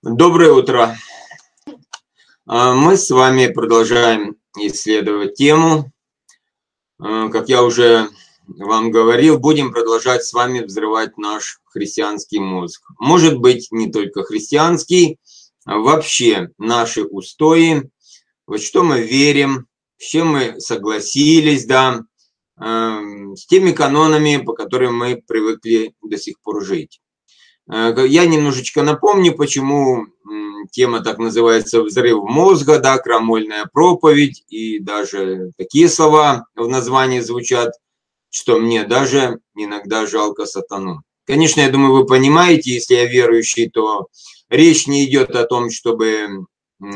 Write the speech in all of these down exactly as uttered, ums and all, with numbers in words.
Доброе утро. Мы с вами продолжаем исследовать тему. Как я уже вам говорил, будем продолжать с вами взрывать наш христианский мозг. Может быть, не только христианский, а вообще наши устои, вот что мы верим, с чем мы согласились, да, с теми канонами, по которым мы привыкли до сих пор жить. Я немножечко напомню, почему тема так называется «Взрыв мозга», да, крамольная проповедь, и даже такие слова в названии звучат, что мне даже иногда жалко сатану. Конечно, я думаю, вы понимаете, если я верующий, то речь не идет о том, чтобы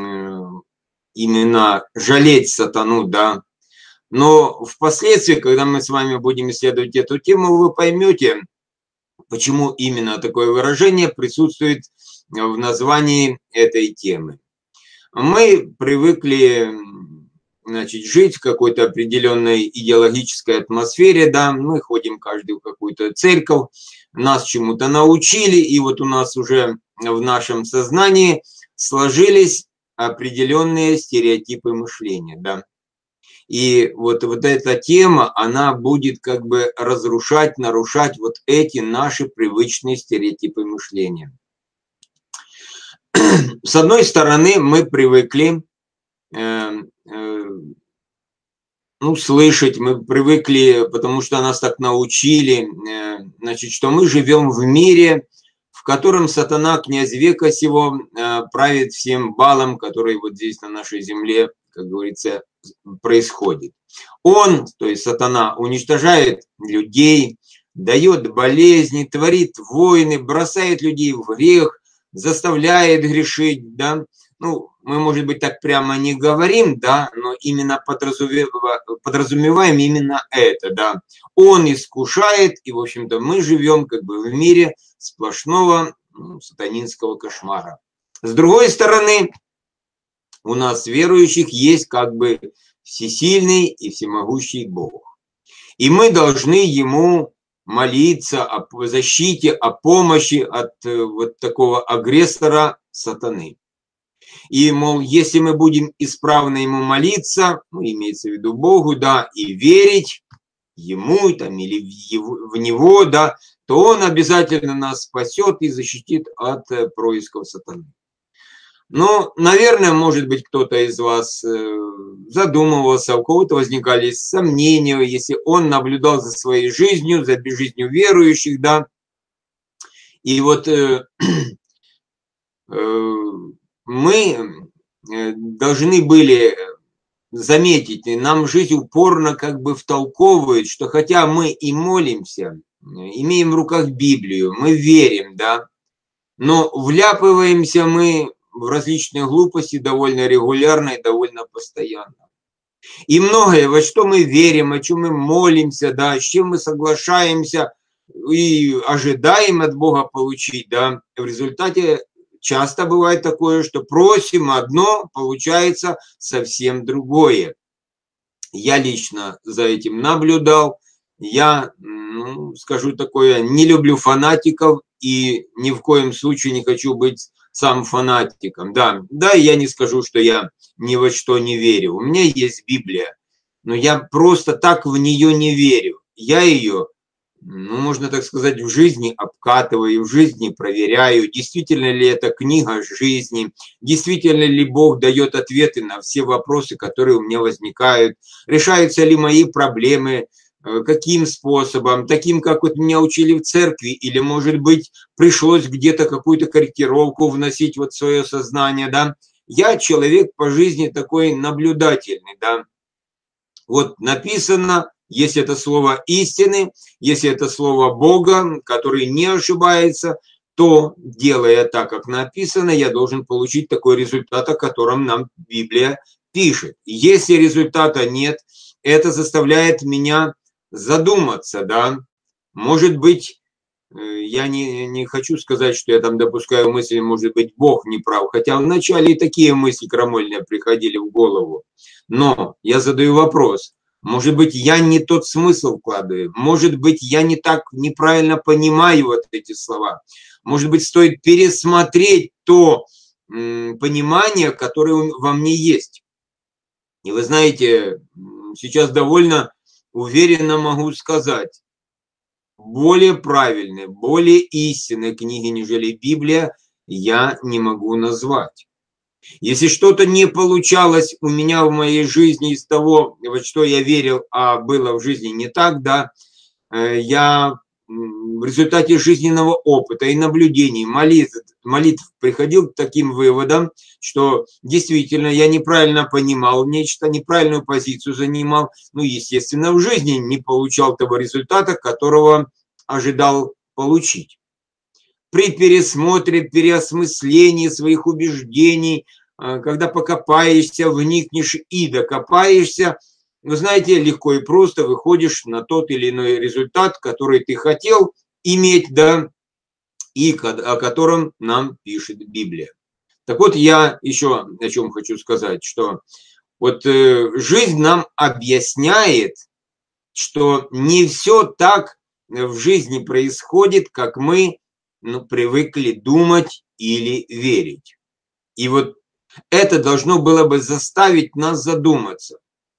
именно жалеть сатану, да. Но впоследствии, когда мы с вами будем исследовать эту тему, вы поймете, почему именно такое выражение присутствует в названии этой темы. Мы привыкли, значит, жить в какой-то определенной идеологической атмосфере, да, мы ходим каждый в какую-то церковь, нас чему-то научили, и вот у нас уже в нашем сознании сложились определенные стереотипы мышления, да. И вот, вот эта тема, она будет как бы разрушать, нарушать вот эти наши привычные стереотипы мышления. С одной стороны, мы привыкли э, э, ну, слышать, мы привыкли, потому что нас так научили, э, значит, что мы живем в мире, в котором сатана, князь века сего, э, правит всем балом, который вот здесь на нашей земле, как говорится, происходит. Он, то есть сатана, уничтожает людей, дает болезни, творит войны, бросает людей в грех, заставляет грешить, да. Ну, мы, может быть, так прямо не говорим, да, но именно подразумеваем именно это, да. Он искушает, и, в общем-то, мы живем как бы в мире сплошного, ну, сатанинского кошмара. С другой стороны, у нас, верующих, есть как бы всесильный и всемогущий Бог. И мы должны Ему молиться о защите, о помощи от вот такого агрессора сатаны. И, мол, если мы будем исправно Ему молиться, ну, имеется в виду Богу, да, и верить Ему там, или в, его, в Него, да, то Он обязательно нас спасет и защитит от происков сатаны. Ну, наверное, может быть, кто-то из вас задумывался, у кого-то возникали сомнения, если он наблюдал за своей жизнью, за жизнью верующих, да. И вот э, э, мы должны были заметить, нам жизнь упорно как бы втолковывает, что хотя мы и молимся, имеем в руках Библию, мы верим, да, но вляпываемся мы в различные глупости довольно регулярно и довольно постоянно. И многое, во что мы верим, о чем мы молимся, да, с чем мы соглашаемся и ожидаем от Бога получить, да, в результате часто бывает такое, что просим одно, получается совсем другое. Я лично за этим наблюдал. Я, ну, скажу такое, не люблю фанатиков и ни в коем случае не хочу быть сам фанатиком. Да, да, я не скажу, что я ни во что не верю. У меня есть Библия, но я просто так в нее не верю. Я ее, ну, можно так сказать, в жизни обкатываю, в жизни проверяю, действительно ли это книга жизни, действительно ли Бог дает ответы на все вопросы, которые у меня возникают, решаются ли мои проблемы, каким способом, таким, как вот меня учили в церкви, или, может быть, пришлось где-то какую-то корректировку вносить вот в свое сознание, да. Я человек по жизни такой наблюдательный, да. Вот написано, если это слово истины, если это слово Бога, который не ошибается, то, делая так, как написано, я должен получить такой результат, о котором нам Библия пишет. Если результата нет, это заставляет меня задуматься, да, может быть, я не, не хочу сказать, что я там допускаю мысли, может быть, Бог не прав, хотя вначале и такие мысли крамольные приходили в голову, но я задаю вопрос, может быть, я не тот смысл вкладываю, может быть, я не так неправильно понимаю вот эти слова, может быть, стоит пересмотреть то, понимания, которое во мне есть. И вы знаете, сейчас довольно уверенно могу сказать, более правильной, более истинной книги, нежели Библия, я не могу назвать. Если что-то не получалось у меня в моей жизни из того, во что я верил, а было в жизни не так, да, я в результате жизненного опыта и наблюдений, молитв, молитв приходил к таким выводам, что действительно я неправильно понимал нечто, неправильную позицию занимал, ну, естественно, в жизни не получал того результата, которого ожидал получить. При пересмотре, переосмыслении своих убеждений, когда покопаешься, вникнешь и докопаешься, вы знаете, легко и просто выходишь на тот или иной результат, который ты хотел иметь, да, и о котором нам пишет Библия. Так вот, я еще о чем хочу сказать, что вот э, жизнь нам объясняет, что не все так в жизни происходит, как мы ну, привыкли думать или верить. И вот это должно было бы заставить нас задуматься.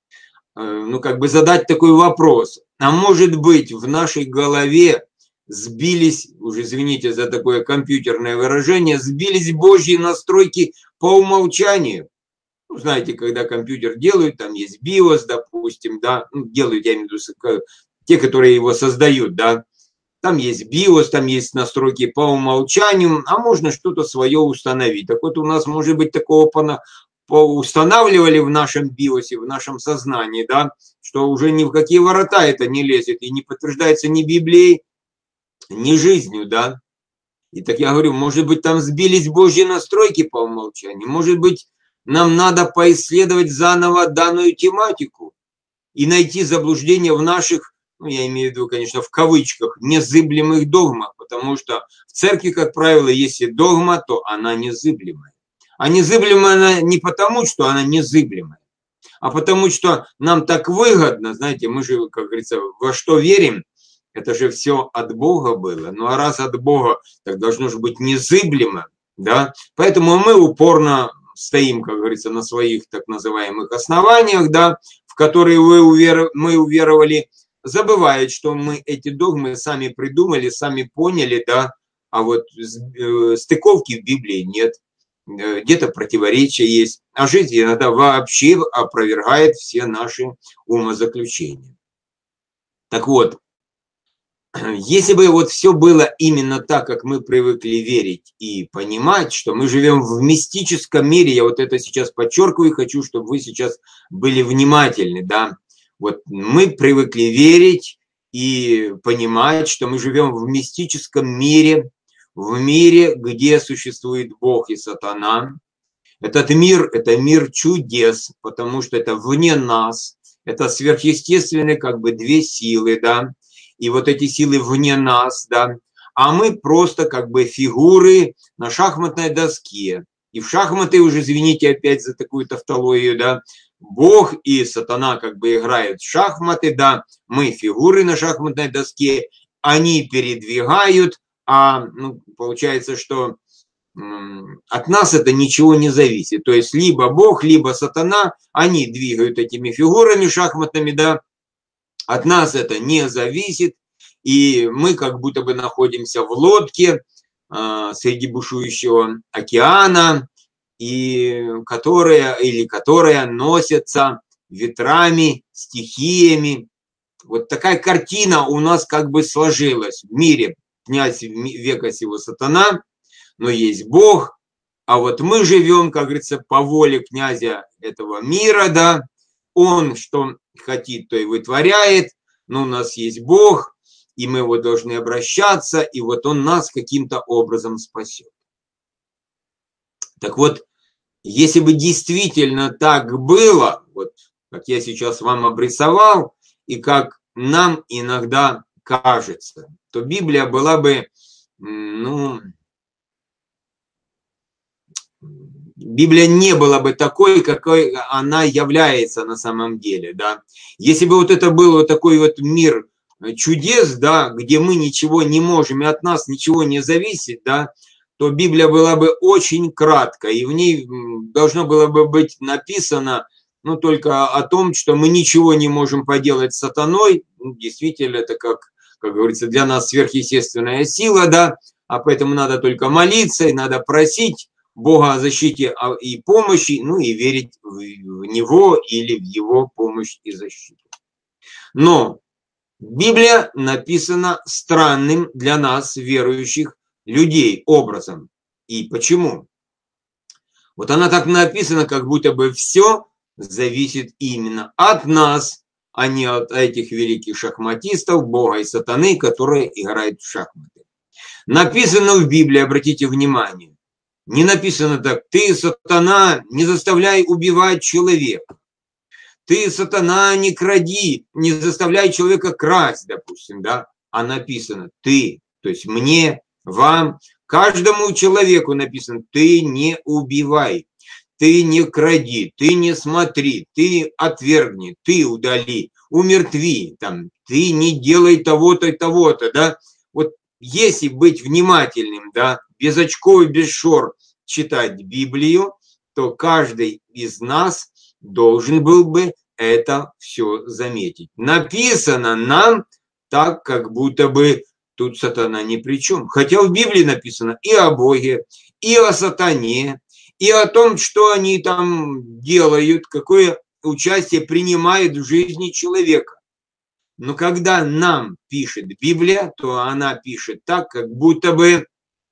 Ну, как бы задать такой вопрос. А может быть, в нашей голове сбились, уже извините за такое компьютерное выражение, сбились Божьи настройки по умолчанию? Ну, знаете, когда компьютер делают, там есть биос, допустим, да, ну, делают, я имею в виду, те, которые его создают, да, там есть биос, там есть настройки по умолчанию, а можно что-то свое установить. Так вот, у нас, может быть, такого устанавливали в нашем биосе, в нашем сознании, да, что уже ни в какие ворота это не лезет и не подтверждается ни Библией, ни жизнью, да. И так я говорю, может быть, там сбились Божьи настройки по умолчанию, может быть, нам надо поисследовать заново данную тематику и найти заблуждение в наших, ну, я имею в виду, конечно, в кавычках, незыблемых догмах, потому что в церкви, как правило, если догма, то она незыблемая. А незыблемая она не потому, что она незыблемая, а потому что нам так выгодно, знаете, мы же, как говорится, во что верим, это же все от Бога было. Ну а раз от Бога, так должно же быть незыблемо, да. Поэтому мы упорно стоим, как говорится, на своих так называемых основаниях, да, в которые вы увер... мы уверовали, забывая, что мы эти догмы сами придумали, сами поняли, да, а вот стыковки в Библии нет. Где-то противоречия есть, а жизнь иногда вообще опровергает все наши умозаключения. Так вот, если бы вот все было именно так, как мы привыкли верить и понимать, что мы живем в мистическом мире, я вот это сейчас подчеркиваю и хочу, чтобы вы сейчас были внимательны, да, вот мы привыкли верить и понимать, что мы живем в мистическом мире, в мире, где существует Бог и сатана. Этот мир – это мир чудес, потому что это вне нас, это сверхъестественные как бы две силы, да, и вот эти силы вне нас, да, а мы просто как бы фигуры на шахматной доске. И в шахматы уже, извините опять за такую тавтологию, да, Бог и сатана как бы играют в шахматы, да, мы фигуры на шахматной доске, они передвигают, а ну, получается, что от нас это ничего не зависит. То есть либо Бог, либо сатана, они двигают этими фигурами шахматными, да, от нас это не зависит, и мы как будто бы находимся в лодке э, среди бушующего океана, и которая, или которая носится ветрами, стихиями. Вот такая картина у нас как бы сложилась в мире. Князь века сего сатана, но есть Бог, а вот мы живем, как говорится, по воле князя этого мира, да, он что хотит, то и вытворяет, но у нас есть Бог, и мы его должны обращаться, и вот он нас каким-то образом спасет. Так вот, если бы действительно так было, вот как я сейчас вам обрисовал, и как нам иногда кажется, то Библия была бы, ну, Библия не была бы такой, какой она является на самом деле, да. Если бы вот это был вот такой вот мир чудес, да, где мы ничего не можем, и от нас ничего не зависит, да, то Библия была бы очень краткой, и в ней должно было бы быть написано, ну, только о том, что мы ничего не можем поделать с сатаной. Ну, действительно, это, как, как говорится, для нас сверхъестественная сила, да, а поэтому надо только молиться, и надо просить Бога о защите и помощи, ну, и верить в Него или в Его помощь и защиту. Но Библия написана странным для нас, верующих людей, образом. И почему? Вот она так написана, как будто бы все зависит именно от нас, а не от этих великих шахматистов, Бога и сатаны, которые играют в шахматы. Написано в Библии, обратите внимание, не написано так: ты, сатана, не заставляй убивать человека. Ты, сатана, не кради, не заставляй человека красть, допустим, да. А написано: ты, то есть мне, вам, каждому человеку написано: ты не убивай, ты не кради, ты не смотри, ты отвергни, ты удали, умертви, там, ты не делай того-то и того-то, да. Вот если быть внимательным, да, без очков и без шор читать Библию, то каждый из нас должен был бы это все заметить. Написано нам так, как будто бы тут сатана ни при чем. Хотя в Библии написано и о Боге, и о сатане, и о том, что они там делают, какое участие принимают в жизни человека. Но когда нам пишет Библия, то она пишет так, как будто бы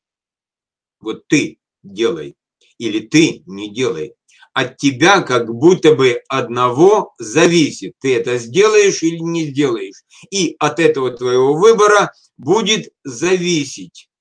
вот ты делай или ты не делай. От тебя как будто бы одного зависит, ты это сделаешь или не сделаешь. И от этого твоего выбора будет зависеть,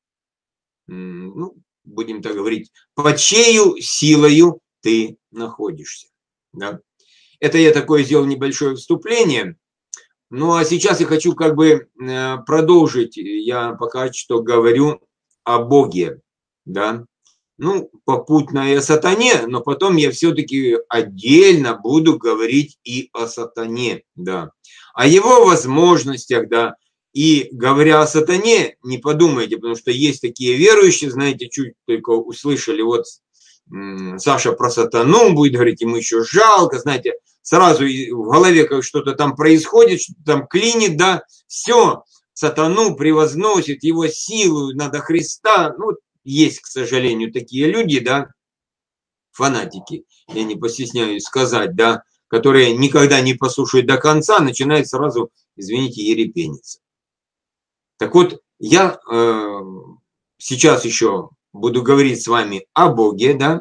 ну, будем так говорить, под чьею силою ты находишься. Да? Это я такое сделал небольшое вступление. Ну, а сейчас я хочу как бы продолжить. Я пока что говорю о Боге, да. Ну, попутно и о сатане, но потом я все-таки отдельно буду говорить и о сатане, да. О его возможностях, да. И говоря о сатане, не подумайте, потому что есть такие верующие, знаете, чуть только услышали, вот Саша про сатану будет говорить, ему еще жалко, знаете, сразу в голове как что-то там происходит, что-то там клинит, да, все, сатану превозносит, его силу, надо Христа. Ну, есть, к сожалению, такие люди, да, фанатики, я не постесняюсь сказать, да, которые никогда не послушают до конца, начинают сразу, извините, ерепениться. Так вот, я э, сейчас еще буду говорить с вами о Боге, да,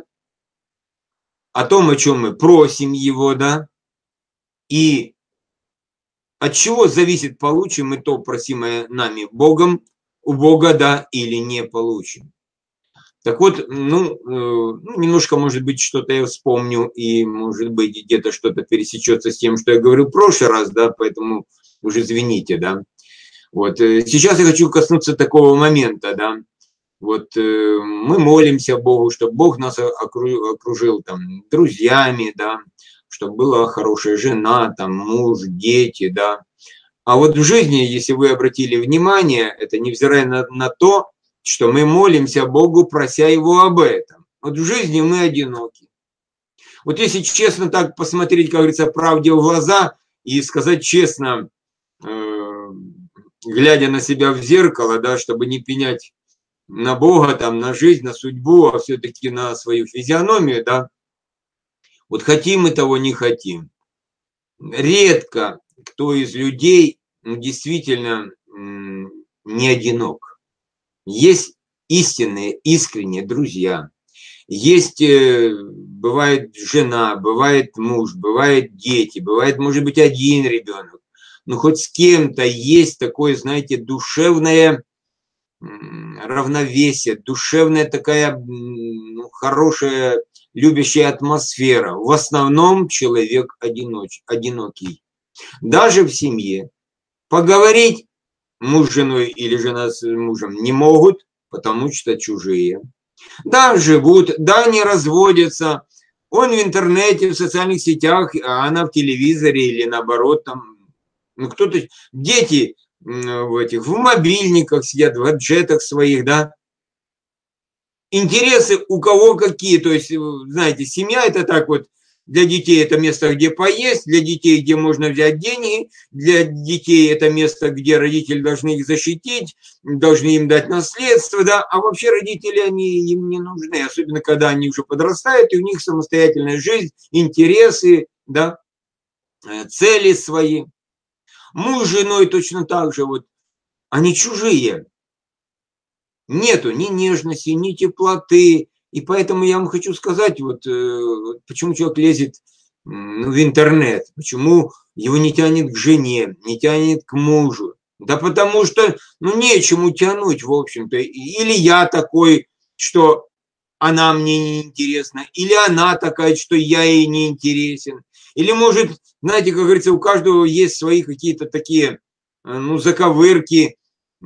о том, о чем мы просим Его, да, и от чего зависит, получим мы то просимое нами Богом, у Бога, да, или не получим. Так вот, ну, э, немножко, может быть, что-то я вспомню, и, может быть, где-то что-то пересечется с тем, что я говорил в прошлый раз, да, поэтому уже извините, да. Вот, сейчас я хочу коснуться такого момента, да. Вот э, мы молимся Богу, чтобы Бог нас окружил там друзьями, да, чтобы была хорошая жена, там муж, дети, да. А вот в жизни, если вы обратили внимание, это невзирая на, на то, что мы молимся Богу, прося Его об этом. Вот в жизни мы одиноки. Вот если честно так посмотреть, как говорится, правде в глаза и сказать честно, э, глядя на себя в зеркало, да, чтобы не пенять на Бога, там, на жизнь, на судьбу, а все-таки на свою физиономию, да. Вот хотим мы того, не хотим. Редко кто из людей, ну, действительно не одинок. Есть истинные, искренние друзья. Есть, бывает жена, бывает муж, бывает дети, бывает, может быть, один ребенок. Но хоть с кем-то есть такое, знаете, душевное равновесие, душевная такая, ну, хорошая, любящая атмосфера. В основном человек одиноч, одинокий. Даже в семье. Поговорить муж с женой или жена с мужем не могут, потому что чужие. Да, живут, да, не разводятся. Он в интернете, в социальных сетях, а она в телевизоре или наоборот там. Ну, кто-то, дети в этих, в мобильниках сидят, в гаджетах своих, да. интересы у кого какие. То есть, знаете, семья это так вот, для детей это место, где поесть, для детей, где можно взять деньги, для детей это место, где родители должны их защитить, должны им дать наследство, да, а вообще родители, они им не нужны, особенно когда они уже подрастают, и у них самостоятельная жизнь, интересы, да, цели свои. Муж с женой точно так же, вот, они чужие. Нету ни нежности, ни теплоты. И поэтому я вам хочу сказать, вот почему человек лезет ну, в интернет, почему его не тянет к жене, не тянет к мужу. Да потому что, ну, нечему тянуть, в общем-то. Или я такой, что она мне не интересна, или она такая, что я ей не интересен. Или, может, знаете, как говорится, у каждого есть свои какие-то такие, ну, заковырки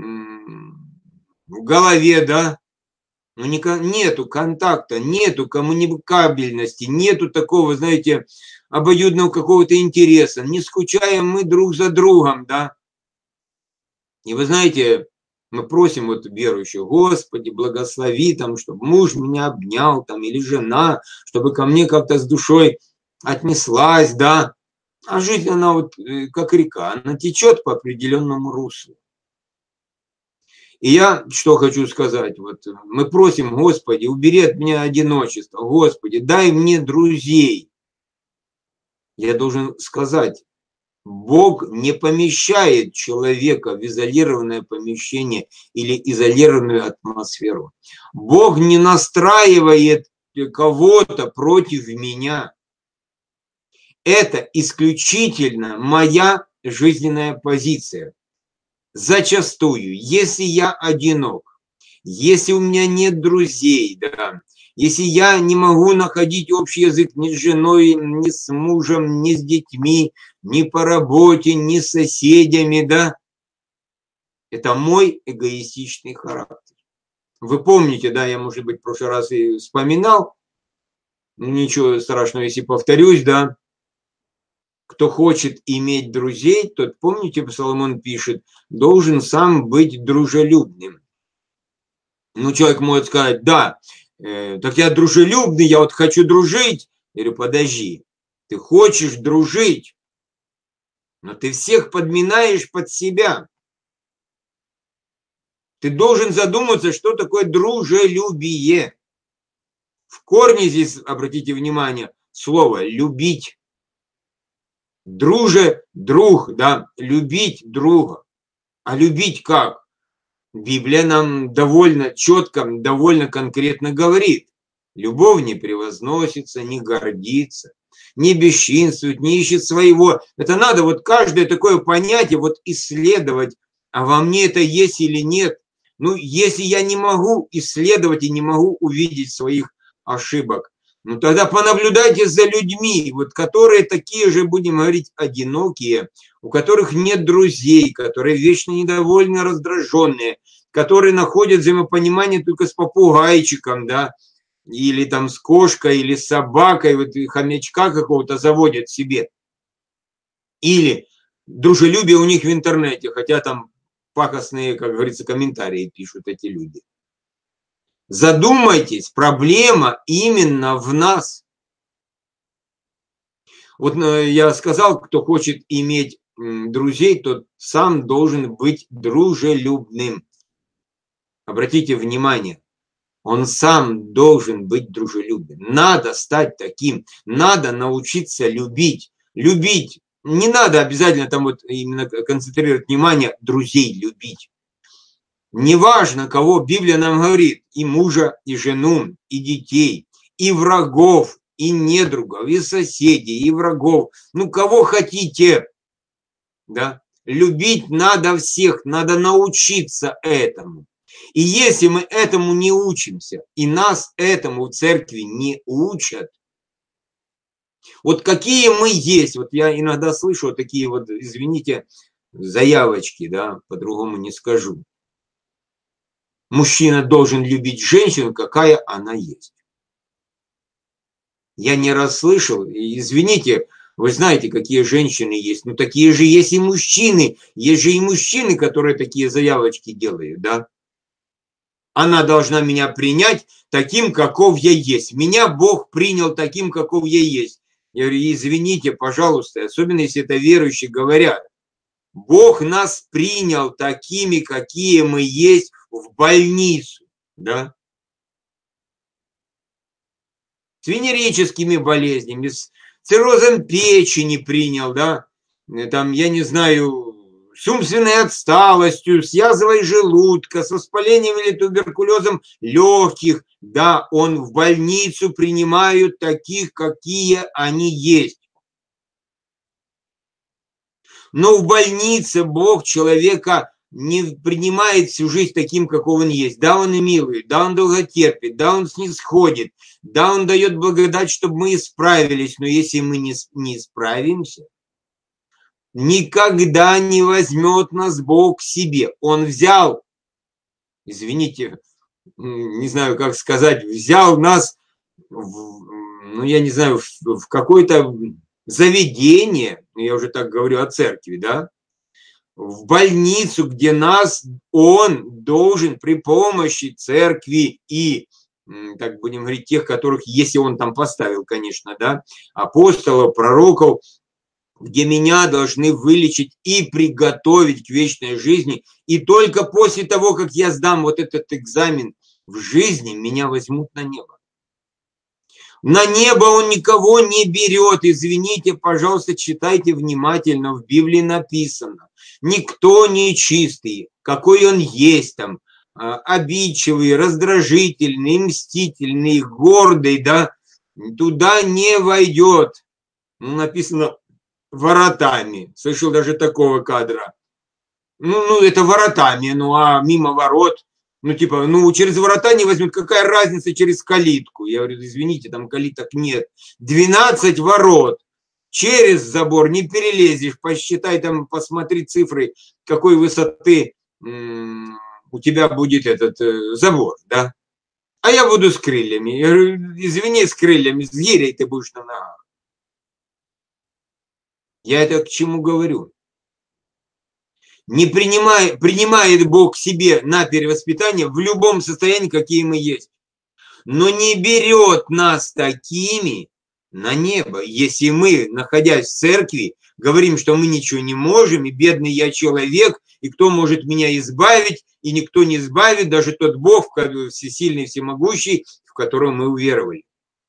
в голове, да, ну, нету контакта, нету коммуникабельности, нету такого, знаете, обоюдного какого-то интереса, не скучаем мы друг за другом, да. И вы знаете, мы просим вот верующих, Господи, благослови там, чтобы муж меня обнял там, или жена, чтобы ко мне как-то с душой отнеслась, да. А жизнь, она вот как река, она течет по определенному руслу. И я что хочу сказать, вот мы просим, Господи, убери от меня одиночество, Господи, дай мне друзей. Я должен сказать, Бог не помещает человека в изолированное помещение или изолированную атмосферу. Бог не настраивает кого-то против меня. Это исключительно моя жизненная позиция. Зачастую, если я одинок, если у меня нет друзей, да, если я не могу находить общий язык ни с женой, ни с мужем, ни с детьми, ни по работе, ни с соседями, да, это мой эгоистичный характер. Вы помните, да, я, может быть, в прошлый раз и вспоминал, ничего страшного, если повторюсь, да, кто хочет иметь друзей, тот, помните, Соломон пишет, должен сам быть дружелюбным. Ну, человек может сказать, да, э, так я дружелюбный, я вот хочу дружить. Я говорю, подожди, ты хочешь дружить, но ты всех подминаешь под себя. Ты должен задуматься, что такое дружелюбие. В корне здесь, обратите внимание, слово «любить». Друже, друг, да, любить друга. А любить как? Библия нам довольно четко, довольно конкретно говорит. Любовь не превозносится, не гордится, не бесчинствует, не ищет своего. Это надо вот каждое такое понятие вот исследовать, а во мне это есть или нет. Ну, если я не могу исследовать и не могу увидеть своих ошибок, ну тогда понаблюдайте за людьми, вот, которые такие же, будем говорить, одинокие, у которых нет друзей, которые вечно недовольны, раздраженные, которые находят взаимопонимание только с попугайчиком, да, или там с кошкой, или с собакой, вот хомячка какого-то заводят себе. Или дружелюбие у них в интернете, хотя там пакостные, как говорится, комментарии пишут эти люди. Задумайтесь, проблема именно в нас. Вот я сказал, кто хочет иметь друзей, тот сам должен быть дружелюбным. Обратите внимание, он сам должен быть дружелюбным. Надо стать таким, надо научиться любить. Любить. Не надо обязательно там вот именно концентрировать внимание, друзей любить. Неважно, кого Библия нам говорит, и мужа, и жену, и детей, и врагов, и недругов, и соседей, и врагов. Ну, кого хотите, да? Любить надо всех, надо научиться этому. И если мы этому не учимся, и нас этому в церкви не учат, вот какие мы есть, вот я иногда слышу вот такие вот, извините, заявочки, да, по-другому не скажу. Мужчина должен любить женщину, какая она есть. Я не расслышал, извините, вы знаете, какие женщины есть, но такие же есть и мужчины, есть же и мужчины, которые такие заявочки делают, да. Она должна меня принять таким, каков я есть. Меня Бог принял таким, каков я есть. Я говорю, извините, пожалуйста, особенно если это верующие говорят. Бог нас принял такими, какие мы есть, в больницу, да? С венерическими болезнями, с циррозом печени принял, да? Там, я не знаю, с умственной отсталостью, с язвой желудка, с воспалением или туберкулезом легких. Да, он в больницу принимают таких, какие они есть. Но в больнице Бог человека не принимает всю жизнь таким, каков он есть. Да, он и милует, да, он долготерпит, да, он снисходит, да, он дает благодать, чтобы мы исправились. Но если мы не, не исправимся, никогда не возьмет нас Бог к себе. Он взял, извините, не знаю, как сказать, взял нас, в, ну, я не знаю, в, в какое-то заведение, я уже так говорю о церкви, да, в больницу, где нас он должен при помощи церкви и, так будем говорить, тех, которых, если он там поставил, конечно, да, апостолов, пророков, где меня должны вылечить и приготовить к вечной жизни. И только после того, как я сдам вот этот экзамен в жизни, меня возьмут на небо. На небо он никого не берет. Извините, пожалуйста, читайте внимательно. В Библии написано. Никто не чистый, какой он есть там, обидчивый, раздражительный, мстительный, гордый, да, туда не войдет. Ну, написано воротами. Слышал даже такого кадра. Ну, ну, это воротами, ну, а мимо ворот, ну, типа, ну, через ворота не возьмут, какая разница через калитку? Я говорю, извините, там калиток нет. двенадцать ворот. Через забор не перелезешь, посчитай там, посмотри цифры, какой высоты м- у тебя будет этот э, забор, да? А я буду с крыльями. Я говорю, извини, с крыльями, с гирей ты будешь на ногах. Я это к чему говорю? Не принимает, принимает Бог к себе на перевоспитание в любом состоянии, какие мы есть. Но не берет нас такими на небо, если мы, находясь в церкви, говорим, что мы ничего не можем, и бедный я человек, и кто может меня избавить, и никто не избавит, даже тот Бог, всесильный, всемогущий, в которого мы уверовали.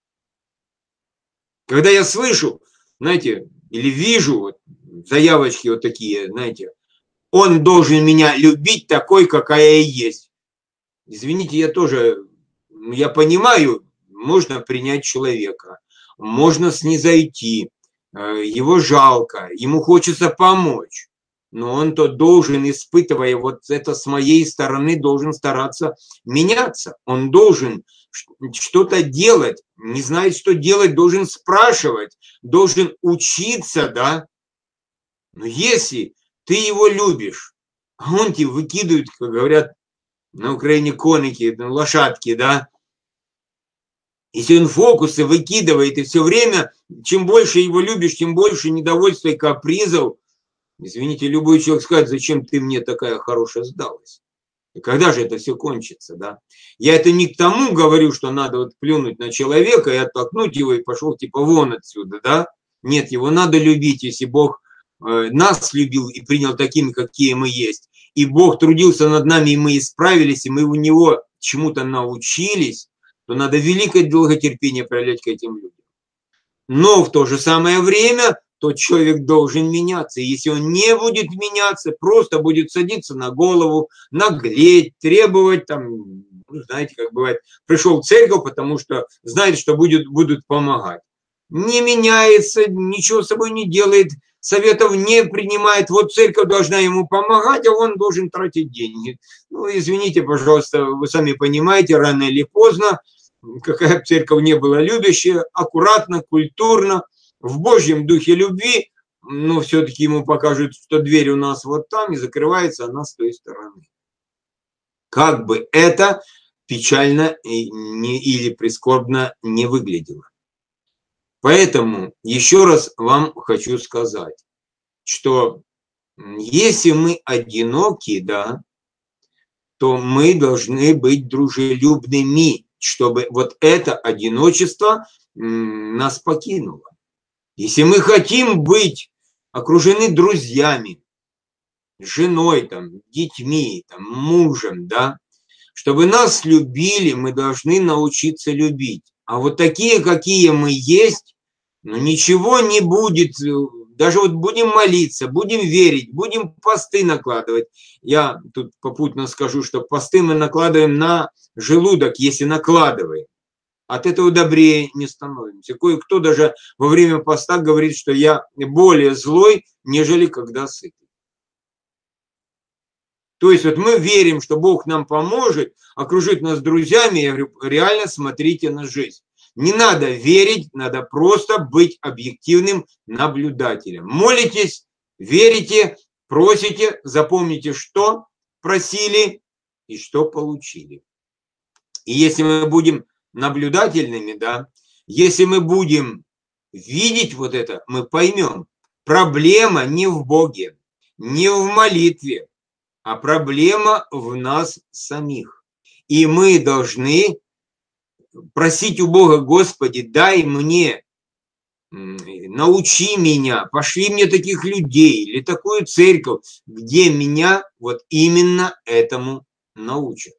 Когда я слышу, знаете, или вижу вот, заявочки вот такие, знаете, он должен меня любить такой, какая я есть. Извините, я тоже, я понимаю, можно принять человека, можно снизойти, его жалко, ему хочется помочь, но он-то должен, испытывая вот это с моей стороны, должен стараться меняться. Он должен что-то делать, не знает, что делать, должен спрашивать, должен учиться, да. Но если ты его любишь, а он тебе выкидывает, как говорят на Украине, коники, лошадки, да. Если он фокусы выкидывает, и все время, чем больше его любишь, тем больше недовольства и капризов. Извините, любой человек скажет, зачем ты мне такая хорошая сдалась? И когда же это все кончится, да? Я это не к тому говорю, что надо вот плюнуть на человека и оттолкнуть его, и пошел типа вон отсюда, да? Нет, его надо любить, если Бог нас любил и принял такими, какие мы есть. И Бог трудился над нами, и мы исправились, и мы у Него чему-то научились, то надо великое долготерпение проявлять к этим людям. Но в то же самое время тот человек должен меняться. И если он не будет меняться, просто будет садиться на голову, наглеть, требовать, там, ну, знаете, как бывает, пришел в церковь, потому что знает, что будет, будут помогать. Не меняется, ничего с собой не делает, советов не принимает. Вот церковь должна ему помогать, а он должен тратить деньги. Ну, извините, пожалуйста, вы сами понимаете, рано или поздно, какая бы церковь не была любящая, аккуратно, культурно, в Божьем духе любви, но все-таки ему покажут, что дверь у нас вот там, и закрывается она с той стороны. Как бы это печально или прискорбно не выглядело. Поэтому еще раз вам хочу сказать, что если мы одиноки, да, то мы должны быть дружелюбными, чтобы вот это одиночество нас покинуло. Если мы хотим быть окружены друзьями, женой, там, детьми, там, мужем, да, чтобы нас любили, мы должны научиться любить. А вот такие, какие мы есть, ну ничего не будет. Даже вот будем молиться, будем верить, будем посты накладывать. Я тут попутно скажу, что посты мы накладываем на желудок, если накладываем. От этого добрее не становимся. Кое-кто даже во время поста говорит, что я более злой, нежели когда сытый. То есть вот мы верим, что Бог нам поможет, окружит нас друзьями. Я говорю, реально смотрите на жизнь. Не надо верить, надо просто быть объективным наблюдателем. Молитесь, верите, просите, запомните, что просили и что получили. И если мы будем наблюдательными, да, если мы будем видеть вот это, мы поймем, проблема не в Боге, не в молитве, а проблема в нас самих. И мы должны просить у Бога: Господи, дай мне, научи меня, пошли мне таких людей или такую церковь, где меня вот именно этому научат.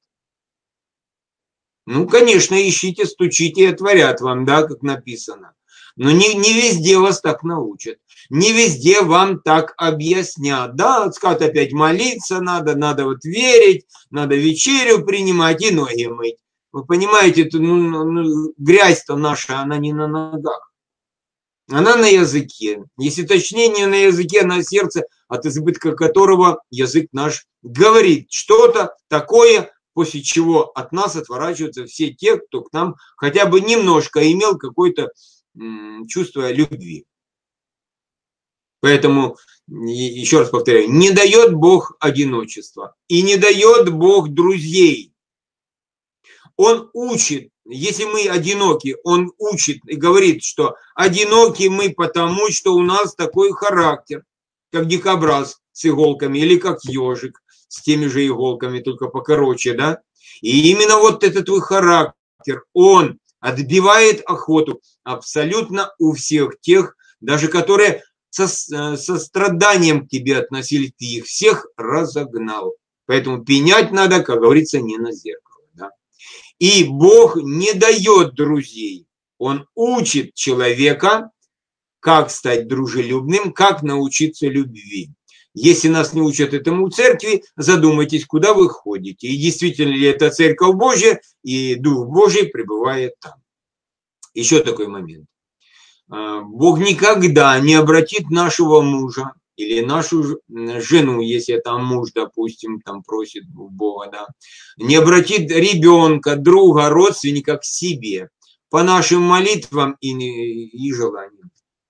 Ну, конечно, ищите, стучите и отворят вам, да, как написано. Но не, не везде вас так научат. Не везде вам так объяснят. Да, скажут, опять молиться надо, надо вот верить, надо вечерю принимать и ноги мыть. Вы понимаете, ну, ну, грязь-то наша, она не на ногах. Она на языке. Если точнее, не на языке, а на сердце, от избытка которого язык наш говорит что-то такое, после чего от нас отворачиваются все те, кто к нам хотя бы немножко имел какое-то чувство любви. Поэтому, еще раз повторяю, не дает Бог одиночества и не дает Бог друзей. Он учит, если мы одиноки, он учит и говорит, что одиноки мы потому, что у нас такой характер, как дикобраз с иголками или как ежик с теми же иголками, только покороче, да? И именно вот этот твой характер, он отбивает охоту абсолютно у всех тех, даже которые со, со страданием к тебе относились, ты их всех разогнал. Поэтому пенять надо, как говорится, не на зеркало. Да? И Бог не дает друзей. Он учит человека, как стать дружелюбным, как научиться любви. Если нас не учат этому в церкви, задумайтесь, куда вы ходите. И действительно ли это Церковь Божья, и Дух Божий пребывает там. Еще такой момент. Бог никогда не обратит нашего мужа или нашу жену, если там муж, допустим, там просит у Бога, да, не обратит ребенка, друга, родственника к себе по нашим молитвам и, и желаниям.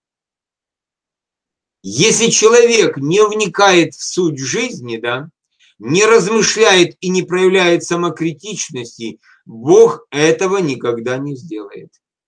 Если человек не вникает в суть жизни, да, не размышляет и не проявляет самокритичности, Бог этого никогда не сделает.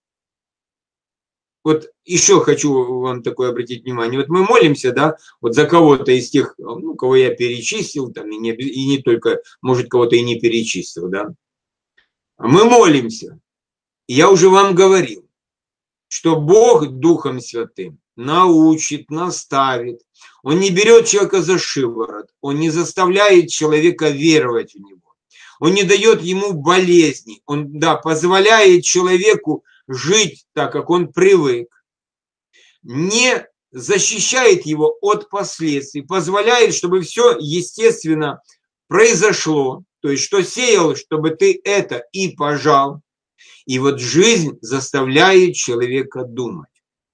Вот еще хочу вам такое обратить внимание. Вот мы молимся, да, вот за кого-то из тех, ну, кого я перечислил, там, и не, и не только, может, кого-то и не перечислил, да. Мы молимся. Я уже вам говорил, что Бог Духом Святым научит, наставит. Он не берет человека за шиворот, он не заставляет человека веровать в него. Он не дает ему болезни, он, да, позволяет человеку жить так, как он привык. Не защищает его от последствий, позволяет, чтобы все естественно произошло. То есть, что сеял, чтобы ты это и пожал. И вот жизнь заставляет человека думать.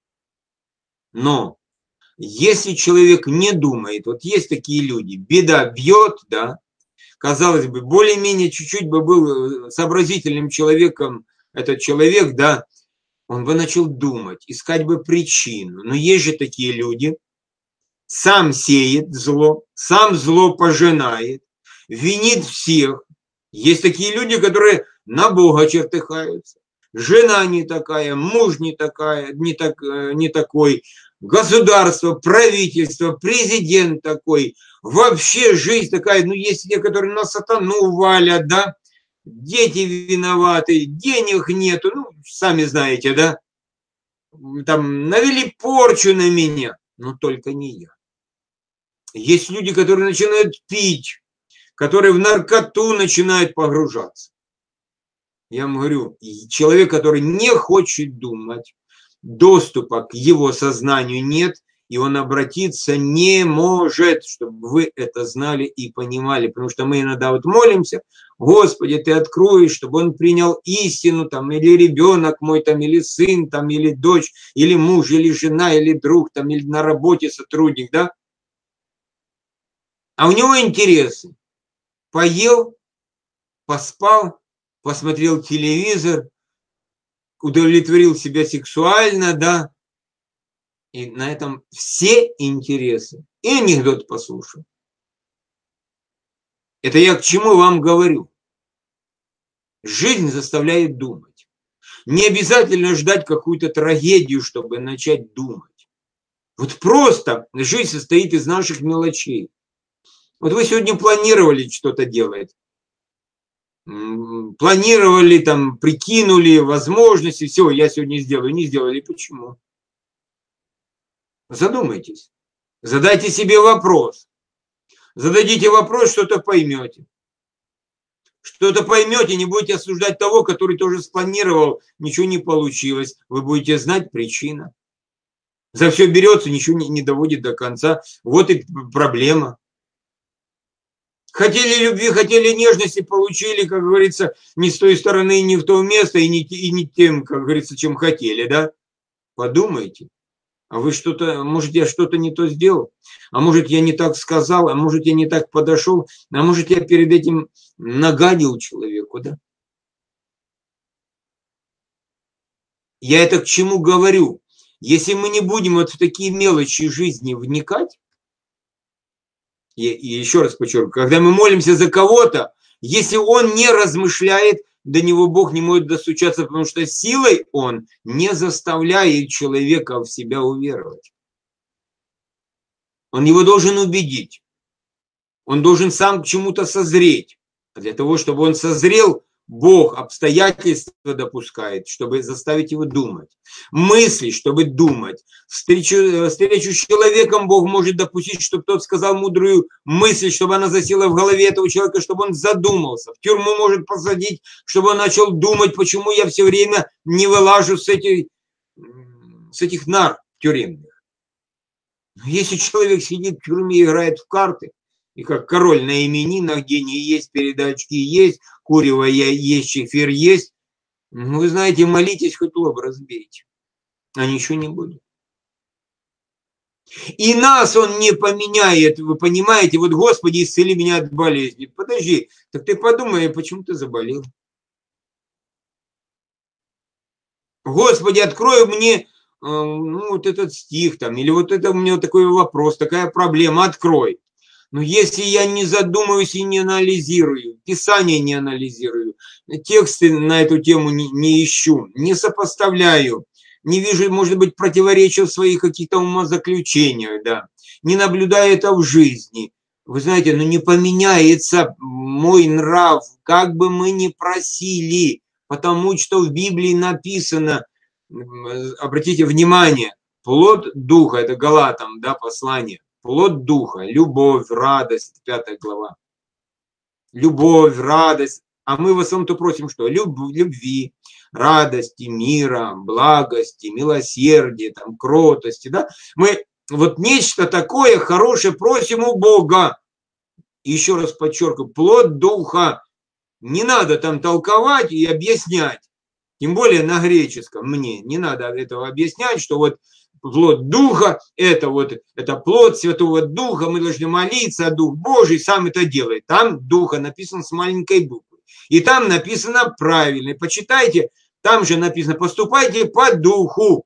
Но если человек не думает, вот есть такие люди, беда бьет, да, казалось бы, более-менее чуть-чуть бы был сообразительным человеком этот человек, да, он бы начал думать, искать бы причину. Но есть же такие люди, сам сеет зло, сам зло пожинает, винит всех. Есть такие люди, которые на Бога чертыхаются. Жена не такая, муж не такая, не, так, не такой, государство, правительство, президент такой, вообще жизнь такая, ну есть те, которые на сатану валят, да, дети виноваты, денег нету, ну, сами знаете, да, там навели порчу на меня, но только не я. Есть люди, которые начинают пить, которые в наркоту начинают погружаться. Я вам говорю, человек, который не хочет думать, доступа к его сознанию нет, и он обратиться не может, чтобы вы это знали и понимали. Потому что мы иногда вот молимся, Господи, Ты откроешь, чтобы он принял истину, там, или ребенок мой, там, или сын, там, или дочь, или муж, или жена, или друг, там, или на работе сотрудник, да? А у него интересы. Поел, поспал, посмотрел телевизор, удовлетворил себя сексуально, да, и на этом все интересы. И анекдот послушал. Это я к чему вам говорю. Жизнь заставляет думать. Не обязательно ждать какую-то трагедию, чтобы начать думать. Вот просто жизнь состоит из наших мелочей. Вот вы сегодня планировали что-то делать. Планировали, там, прикинули возможности. Все, я сегодня сделаю. Не сделали. Почему? Задумайтесь. Задайте себе вопрос. Зададите вопрос, что-то поймете. Что-то поймете, не будете осуждать того, который тоже спланировал, ничего не получилось. Вы будете знать причину. За все берется, ничего не, не доводит до конца. Вот и проблема. Хотели любви, хотели нежности, получили, как говорится, не с той стороны, не в то место, и не, и не тем, как говорится, чем хотели, да? Подумайте. А вы что-то, может, я что-то не то сделал, а может, я не так сказал, а может, я не так подошел, а может, я перед этим нагадил человеку, да? Я это к чему говорю? Если мы не будем вот в такие мелочи жизни вникать, и, и еще раз подчеркиваю, когда мы молимся за кого-то, если он не размышляет, до него Бог не может достучаться, потому что силой он не заставляет человека в себя уверовать. Он его должен убедить. Он должен сам к чему-то созреть. А для того, чтобы он созрел, Бог обстоятельства допускает, чтобы заставить его думать. Мысли, чтобы думать. Встречу, встречу с человеком Бог может допустить, чтобы тот сказал мудрую мысль, чтобы она засела в голове этого человека, чтобы он задумался. В тюрьму может посадить, чтобы он начал думать, почему я все время не вылажу с этих, с этих нар тюремных. Но если человек сидит в тюрьме и играет в карты, и как король на именинах, где не есть, передачки есть, курево есть, чефир есть. Вы знаете, молитесь, хоть лоб разбейте. А ничего не будет. И нас он не поменяет, вы понимаете, вот Господи, исцели меня от болезни. Подожди, так ты подумай, почему ты заболел? Господи, открой мне ну, вот этот стих там, или вот это у меня такой вопрос, такая проблема, открой. Но если я не задумываюсь и не анализирую, Писание не анализирую, тексты на эту тему не, не ищу, не сопоставляю, не вижу, может быть, противоречия в своих каких-то умозаключениях, да, не наблюдаю это в жизни, вы знаете, ну не поменяется мой нрав, как бы мы ни просили, потому что в Библии написано, обратите внимание, плод Духа, это Галатам, да, послание. Плод Духа, любовь, радость, пятая глава. Любовь, радость. А мы в основном-то просим что? Любви, радости, мира, благости, милосердия, там, кротости. Да? Мы вот нечто такое хорошее просим у Бога. Еще раз подчеркиваю, плод Духа. Не надо там толковать и объяснять. Тем более на греческом мне не надо этого объяснять, что вот плод Духа, это вот, это плод Святого Духа, мы должны молиться, а Дух Божий сам это делает. Там Духа написано с маленькой буквы. И там написано правильно. Почитайте, там же написано, поступайте по Духу.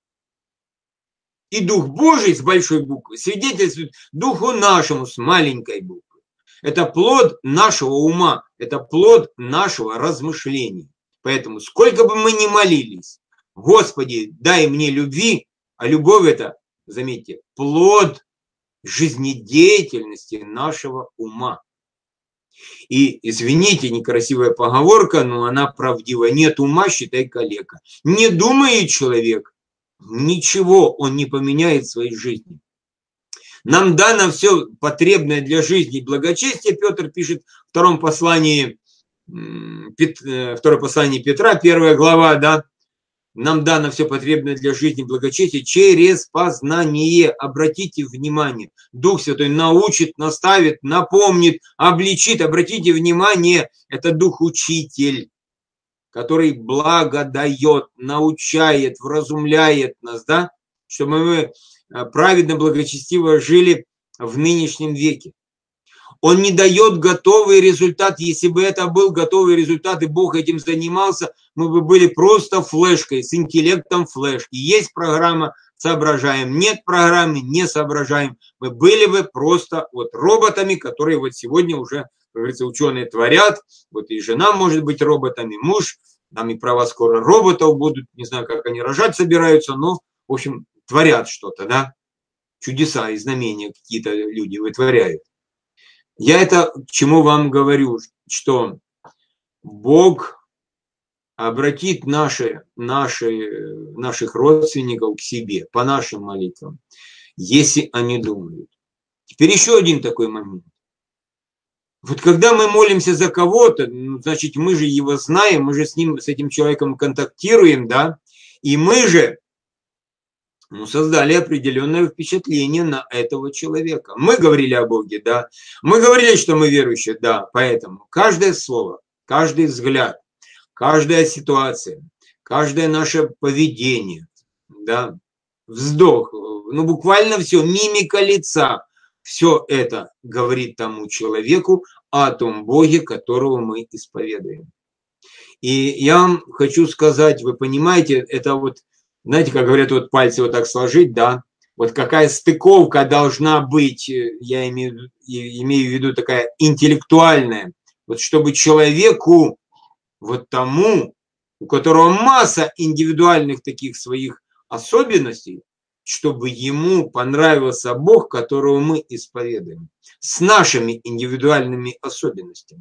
И Дух Божий с большой буквы свидетельствует Духу нашему с маленькой буквы. Это плод нашего ума, это плод нашего размышления. Поэтому сколько бы мы ни молились, Господи, дай мне любви, а любовь это заметьте, плод жизнедеятельности нашего ума. И, извините, некрасивая поговорка, но она правдива. Нет ума, считай, калека. Не думает человек, ничего он не поменяет в своей жизни. Нам дано все потребное для жизни и благочестия, Петр пишет в втором послании, второе послание Петра, первая глава, да, нам дано все потребное для жизни и благочестия через познание. Обратите внимание, Дух Святой научит, наставит, напомнит, обличит. Обратите внимание, это Дух-Учитель, который благо дает, научает, вразумляет нас, да, чтобы мы праведно, благочестиво жили в нынешнем веке. Он не дает готовый результат. Если бы это был готовый результат, и Бог этим занимался, мы бы были просто флешкой, с интеллектом флешки. Есть программа, соображаем. Нет программы, не соображаем. Мы были бы просто вот роботами, которые вот сегодня уже, как говорится, ученые творят. Вот и жена может быть роботом, и муж. Там и права скоро роботов будут. Не знаю, как они рожать собираются, но, в общем, творят что-то, да. Чудеса и знамения какие-то люди вытворяют. Я это к чему вам говорю, что Бог обратит наши, наши, наших родственников к себе по нашим молитвам, если они думают. Теперь еще один такой момент. Вот когда мы молимся за кого-то, ну, значит, мы же его знаем, мы же с ним, с этим человеком контактируем, да, и мы же ну, создали определенное впечатление на этого человека. Мы говорили о Боге, да. Мы говорили, что мы верующие, да. Поэтому каждое слово, каждый взгляд, каждая ситуация, каждое наше поведение, да, вздох, ну, буквально все, мимика лица, все это говорит тому человеку о том Боге, которого мы исповедуем. И я вам хочу сказать, вы понимаете, это вот, знаете, как говорят, вот пальцы вот так сложить, да, вот какая стыковка должна быть, я имею, имею в виду такая интеллектуальная, вот чтобы человеку, вот тому, у которого масса индивидуальных таких своих особенностей, чтобы ему понравился Бог, которого мы исповедуем, с нашими индивидуальными особенностями.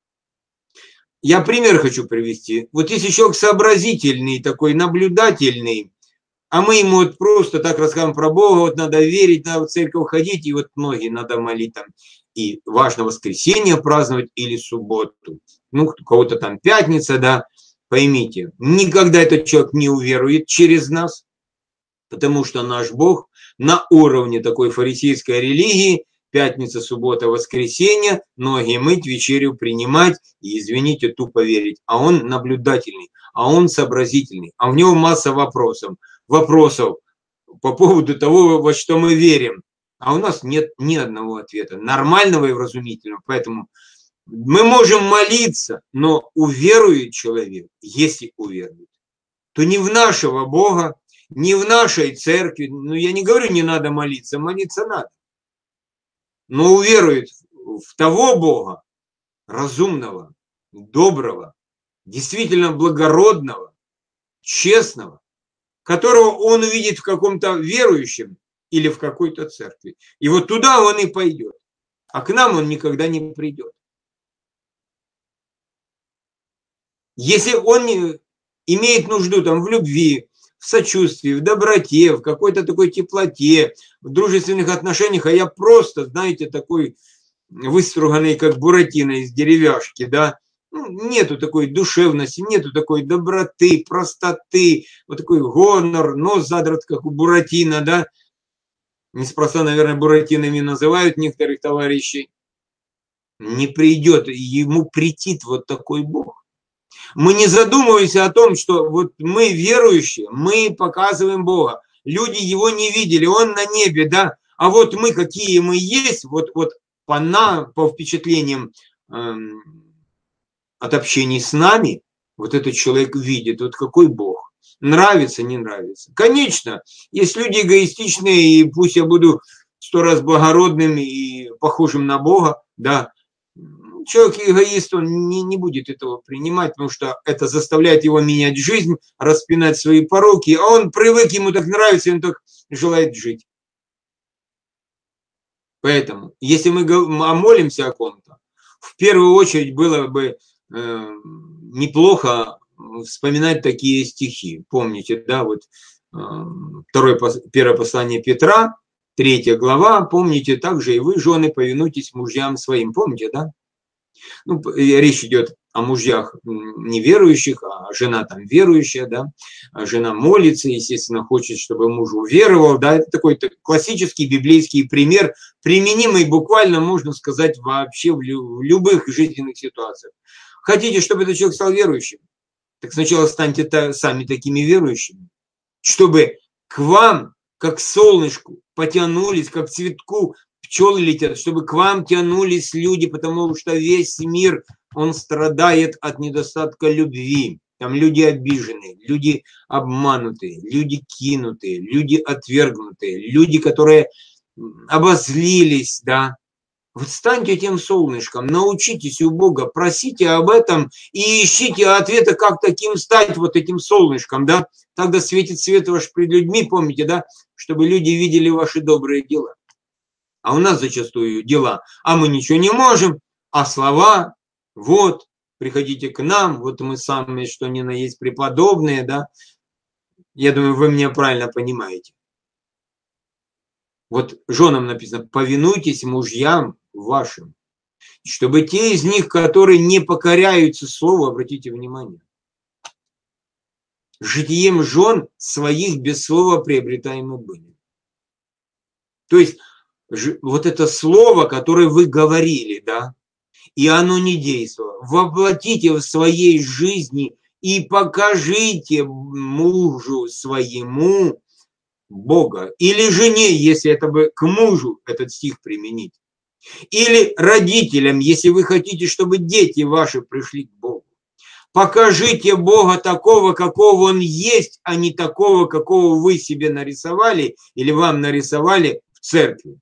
Я пример хочу привести. Вот если человек сообразительный, такой наблюдательный, а мы ему вот просто так рассказываем про Бога, вот надо верить, надо в церковь ходить, и вот ноги надо молить там. И важно воскресенье праздновать или субботу. Ну, у кого-то там пятница, да. Поймите, никогда этот человек не уверует через нас, потому что наш Бог на уровне такой фарисейской религии, пятница, суббота, воскресенье, ноги мыть, вечерю принимать и, извините, тупо верить. А он наблюдательный, а он сообразительный, а у него масса вопросов. Вопросов по поводу того, во что мы верим. А у нас нет ни одного ответа, нормального и вразумительного. Поэтому мы можем молиться, но уверует человек, если уверует, то не в нашего Бога, не в нашей церкви. Ну, я не говорю, не надо молиться, молиться надо. Но уверует в того Бога, разумного, доброго, действительно благородного, честного, которого он увидит в каком-то верующем или в какой-то церкви. И вот туда он и пойдет. А к нам он никогда не придет. Если он не имеет нужду там в любви, в сочувствии, в доброте, в какой-то такой теплоте, в дружественных отношениях, а я просто, знаете, такой выструганный, как Буратино из деревяшки, да, ну, нету такой душевности, нету такой доброты, простоты, вот такой гонор, нос задрат, как у Буратино, да, неспроста, наверное, Буратинами называют некоторых товарищей, не придет, ему претит вот такой Бог. Мы не задумываемся о том, что вот мы верующие, мы показываем Бога. Люди его не видели, он на небе, да. А вот мы, какие мы есть, вот, вот по, на, по впечатлениям эм, от общения с нами, вот этот человек видит, вот какой Бог. Нравится, не нравится. Конечно, есть люди эгоистичные, и пусть я буду сто раз благородным и похожим на Бога, да. Человек эгоист, он не, не будет этого принимать, потому что это заставляет его менять жизнь, распинать свои пороки, а он привык, ему так нравится, и он так желает жить. Поэтому, если мы молимся о ком-то, в первую очередь было бы э, неплохо вспоминать такие стихи. Помните, да, вот э, второе, первое послание Петра, третья глава, помните, также и вы, жены, повинуйтесь мужьям своим. Помните, да? Ну, речь идет о мужьях неверующих, а жена там верующая, да, а жена молится, естественно, хочет, чтобы муж уверовал, да, это такой классический библейский пример, применимый буквально, можно сказать, вообще в любых жизненных ситуациях. Хотите, чтобы этот человек стал верующим? Так сначала станьте сами такими верующими, чтобы к вам, как к солнышку, потянулись, как к цветку, пчелы летят, чтобы к вам тянулись люди, потому что весь мир, он страдает от недостатка любви. Там люди обиженные, люди обманутые, люди кинутые, люди отвергнутые, люди, которые обозлились, да. Вот станьте тем солнышком, научитесь у Бога, просите об этом и ищите ответа, как таким стать, вот этим солнышком, да. Тогда светит свет ваш пред людьми, помните, да, чтобы люди видели ваши добрые дела. А у нас зачастую дела, а мы ничего не можем, а слова, вот, приходите к нам, вот мы самые, что ни на есть преподобные, да. Я думаю, вы меня правильно понимаете. Вот женам написано, повинуйтесь мужьям вашим, чтобы те из них, которые не покоряются слову, обратите внимание, житием жен своих без слова приобретаемы были. То есть вот это слово, которое вы говорили, да, и оно не действовало, воплотите в своей жизни и покажите мужу своему Бога. Или жене, если это бы к мужу этот стих применить. Или родителям, если вы хотите, чтобы дети ваши пришли к Богу. Покажите Бога такого, какого Он есть, а не такого, какого вы себе нарисовали или вам нарисовали в церкви.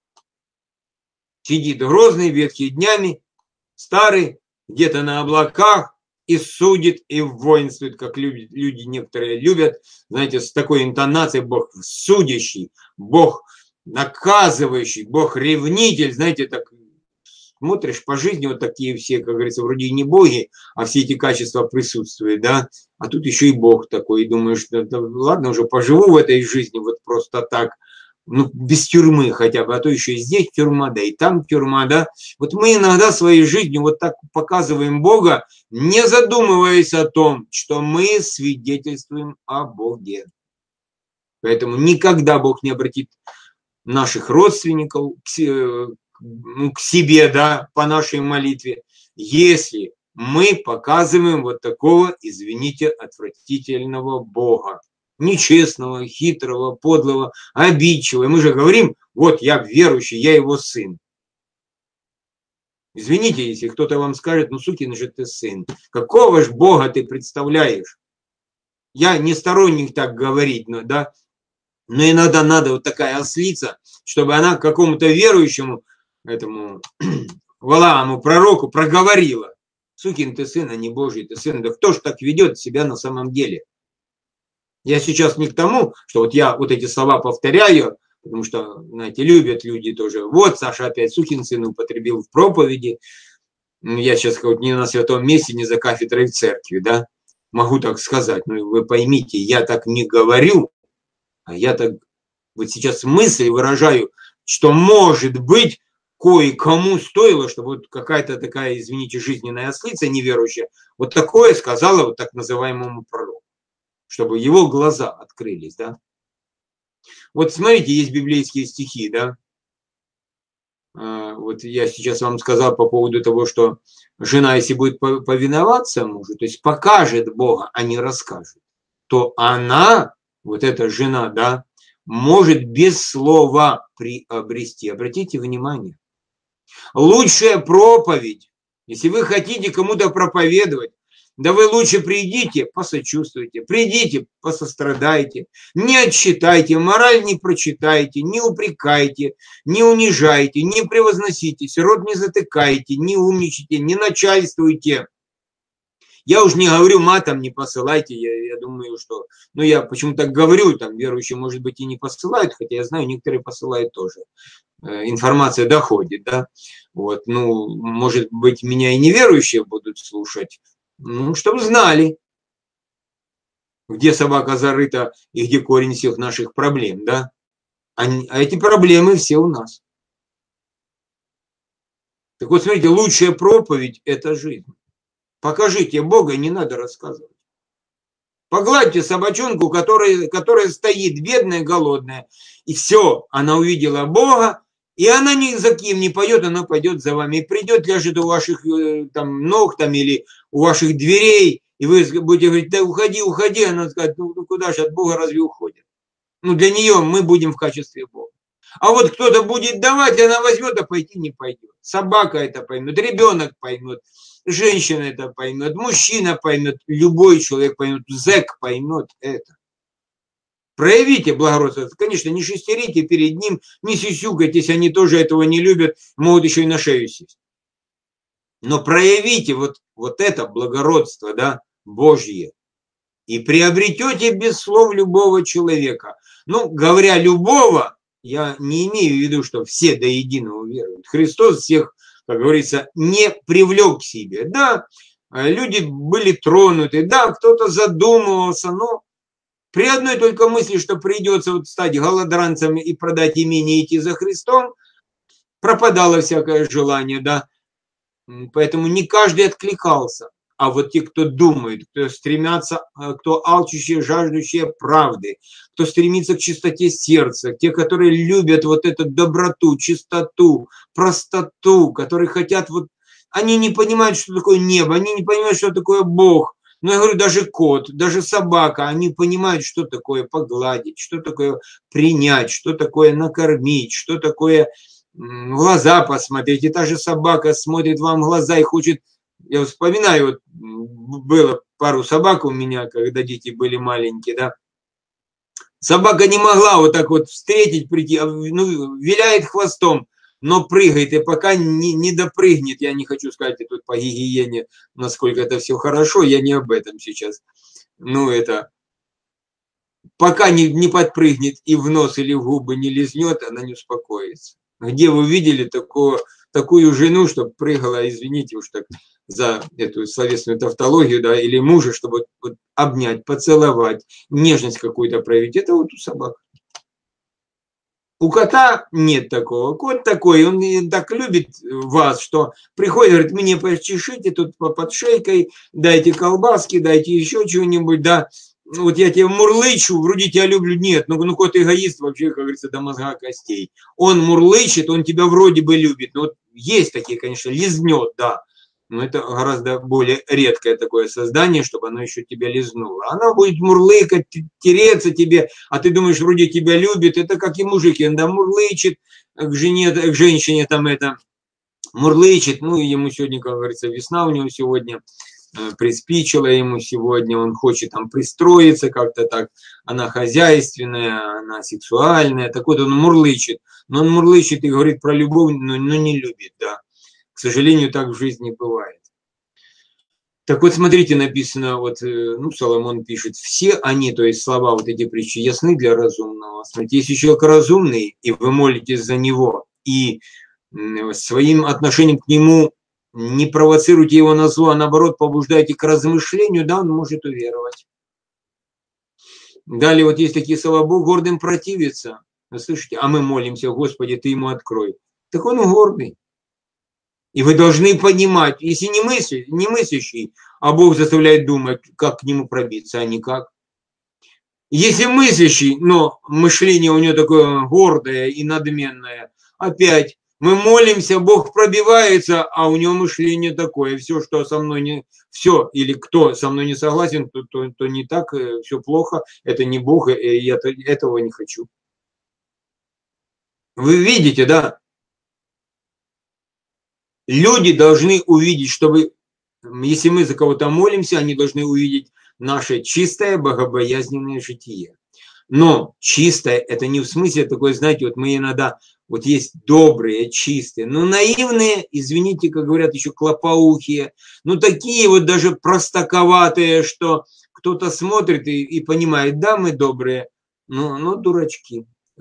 Сидит грозный, ветхий днями, старый, где-то на облаках, и судит, и воинствует, как люди, люди некоторые любят, знаете, с такой интонацией: Бог судящий, Бог наказывающий, Бог ревнитель, знаете, так смотришь по жизни, вот такие все, как говорится, вроде и не боги, а все эти качества присутствуют, да, а тут еще и Бог такой, и думаешь, что да, ладно, уже поживу в этой жизни вот просто так, ну, без тюрьмы хотя бы, а то еще и здесь тюрьма, да и там тюрьма, да. Вот мы иногда своей жизнью вот так показываем Бога, не задумываясь о том, что мы свидетельствуем о Боге. Поэтому никогда Бог не обратит наших родственников к, ну, к себе, да, по нашей молитве, если мы показываем вот такого, извините, отвратительного Бога. Нечестного, хитрого, подлого, обидчивого. Мы же говорим, вот я верующий, я его сын. Извините, если кто-то вам скажет, ну сукин же ты сын. Какого ж Бога ты представляешь? Я не сторонник так говорить, но, да, но иногда надо вот такая ослица, чтобы она какому-то верующему, этому Валааму, пророку, проговорила. Сукин ты сын, а не Божий ты сын. Да кто ж так ведет себя на самом деле? Я сейчас не к тому, что вот я вот эти слова повторяю, потому что, знаете, любят люди тоже. Вот Саша опять сукин сын употребил в проповеди. Я сейчас вот не на святом месте, не за кафедрой в церкви, да, могу так сказать. Но вы поймите, я так не говорю, а я так вот сейчас мысль выражаю, что может быть кое-кому стоило, чтобы вот какая-то такая, извините, жизненная ослица неверующая вот такое сказала вот так называемому пророку, чтобы его глаза открылись, да. Вот смотрите, есть библейские стихи, да. Вот я сейчас вам сказал по поводу того, что жена, если будет повиноваться мужу, то есть покажет Бога, а не расскажет, то она, вот эта жена, да, может без слова приобрести. Обратите внимание. Лучшая проповедь, если вы хотите кому-то проповедовать, да вы лучше придите, посочувствуйте, придите, посострадайте, не отчитайте, мораль не прочитайте, не упрекайте, не унижайте, не превозноситесь, рот не затыкайте, не умничайте, не начальствуйте. Я уж не говорю матом, не посылайте, я, я думаю, что, ну я почему так говорю, там верующие, может быть, и не посылают, хотя я знаю, некоторые посылают тоже. информация доходит, да. Вот, ну, может быть, меня и неверующие будут слушать, ну, чтобы знали, где собака зарыта и где корень всех наших проблем, да. А, а эти проблемы все у нас. Так вот, смотрите, лучшая проповедь – это жизнь. Покажите Бога, не надо рассказывать. Погладьте собачонку, которая, которая стоит, бедная, голодная. И все, она увидела Бога, и она ни за кем не пойдет, она пойдет за вами. И придет, ляжет у ваших там, ног там, или у ваших дверей, и вы будете говорить, да уходи, уходи. Она скажет, ну, ну куда же от Бога разве уходит? Ну для нее мы будем в качестве Бога. А вот кто-то будет давать, и она возьмет, а пойти не пойдет. Собака это поймет, ребенок поймет, женщина это поймет, мужчина поймет, любой человек поймет, зэк поймет это. Проявите благородство. Конечно, не шестерите перед ним, не сюсюкайтесь, они тоже этого не любят, могут еще и на шею сесть. Но проявите вот, вот это благородство, да, Божье. И приобретете без слов любого человека. Ну, говоря любого, я не имею в виду, что все до единого веруют. Христос всех, как говорится, не привлек к себе. Да, люди были тронуты, да, кто-то задумывался, но при одной только мысли, что придется вот стать голодранцем и продать имение и идти за Христом, пропадало всякое желание, да. Поэтому не каждый откликался. А вот те, кто думает, кто стремятся, кто алчущие, жаждущие правды, кто стремится к чистоте сердца, те, которые любят вот эту доброту, чистоту, простоту, которые хотят вот... Они не понимают, что такое небо, они не понимают, что такое Бог. Но я говорю, даже кот, даже собака, они понимают, что такое погладить, что такое принять, что такое накормить, что такое в глаза посмотреть. И та же собака смотрит вам в глаза и хочет... Я вспоминаю, вот было пару собак у меня, когда дети были маленькие, да. Собака не могла вот так вот встретить, прийти, ну, виляет хвостом, но прыгает, и пока не, не допрыгнет, я не хочу сказать тут по гигиене, насколько это все хорошо, я не об этом сейчас. Ну, это, пока не, не подпрыгнет и в нос или в губы не лизнет, она не успокоится. Где вы видели такого, такую жену, чтобы прыгала, извините уж так за эту словесную тавтологию, да, или мужа, чтобы вот, вот обнять, поцеловать, нежность какую-то проявить, это вот у собак. У кота нет такого. Кот такой, он так любит вас, что приходит, говорит, мне почешите тут под шейкой, дайте колбаски, дайте еще чего-нибудь, да. Вот я тебя мурлычу, вроде тебя люблю, нет, ну, ну кот эгоист вообще, как говорится, до мозга костей. Он мурлычет, он тебя вроде бы любит, но вот есть такие, конечно, лизнет, да, но это гораздо более редкое такое создание, чтобы оно еще тебя лизнуло. Оно будет мурлыкать, тереться тебе, а ты думаешь, вроде тебя любит, это как и мужики, он да мурлычет к жене, к женщине там это, мурлычет, ну, ему сегодня, как говорится, весна у него сегодня, приспичило ему сегодня, он хочет там пристроиться как-то так, она хозяйственная, она сексуальная, так вот он мурлычет, но он мурлычет и говорит про любовь, но, но не любит, да. К сожалению, так в жизни бывает. Так вот, смотрите, написано, вот, ну, Соломон пишет, все они, то есть слова вот эти притчи, ясны для разумного. Смотрите, если человек разумный, и вы молитесь за него, и своим отношением к нему не провоцируйте его на зло, а наоборот побуждайте к размышлению, да, он может уверовать. Далее вот есть такие слова, Бог гордым противится. Вы слышите? А мы молимся, Господи, ты ему открой. Так он гордый. И вы должны понимать, если не, мысли, не мыслящий, а Бог заставляет думать, как к нему пробиться, а никак. Если мыслящий, но мышление у него такое гордое и надменное, опять мы молимся, Бог пробивается, а у него мышление такое, все, что со мной не, все, или кто со мной не согласен, то, то, то не так, все плохо, это не Бог, и я этого не хочу. Вы видите, да? Люди должны увидеть, чтобы, если мы за кого-то молимся, они должны увидеть наше чистое, богобоязненное житие. Но чистое, это не в смысле такое, знаете, вот мы иногда, вот есть добрые, чистые, но наивные, извините, как говорят, еще клопоухие, ну такие вот даже простаковатые, что кто-то смотрит и, и понимает, да, мы добрые, но, но дурачки.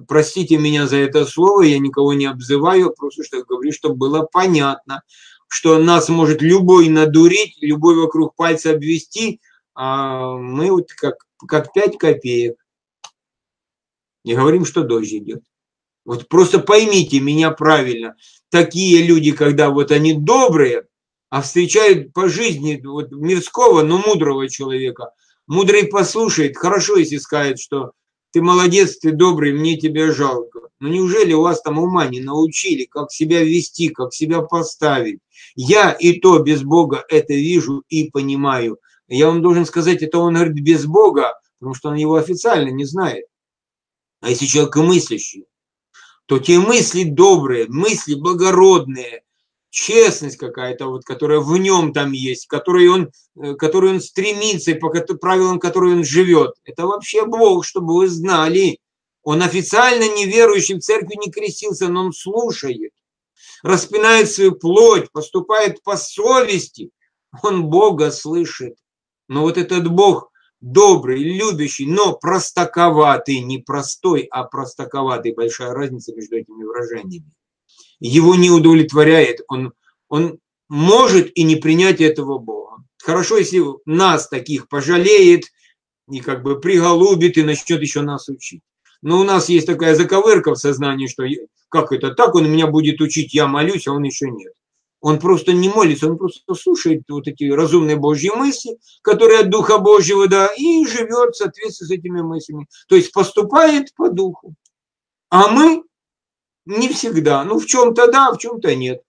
простите меня за это слово, я никого не обзываю, просто что говорю, чтобы было понятно, что нас может любой надурить, любой вокруг пальца обвести, а мы вот как, как пять копеек. Не говорим, что дождь идет. Вот просто поймите меня правильно. Такие люди, когда вот они добрые, а встречают по жизни вот мирского, но мудрого человека, мудрый послушает, хорошо, если скажет, что ты молодец, ты добрый, мне тебя жалко. Но неужели у вас там ума не научили, как себя вести, как себя поставить? Я и то без Бога это вижу и понимаю. Я вам должен сказать, это он говорит без Бога, потому что он его официально не знает. А если человек мыслящий, то те мысли добрые, мысли благородные, честность какая-то, вот, которая в нем там есть, которой он, которой он стремится, и по правилам которой он живет. Это вообще Бог, чтобы вы знали. Он официально неверующий, в церкви не крестился, но он слушает, распинает свою плоть, поступает по совести. Он Бога слышит. Но вот этот Бог добрый, любящий, но простаковатый, не простой, а простаковатый. Большая разница между этими выражениями. Его не удовлетворяет. Он, он может и не принять этого Бога. Хорошо, если нас таких пожалеет и как бы приголубит и начнет еще нас учить. Но у нас есть такая заковырка в сознании, что как это так, он меня будет учить, я молюсь, а он еще нет. Он просто не молится, он просто слушает вот эти разумные Божьи мысли, которые от Духа Божьего, да, и живет в соответствии с этими мыслями. То есть поступает по Духу. А мы не всегда. Ну, в чем-то да, в чем-то нет.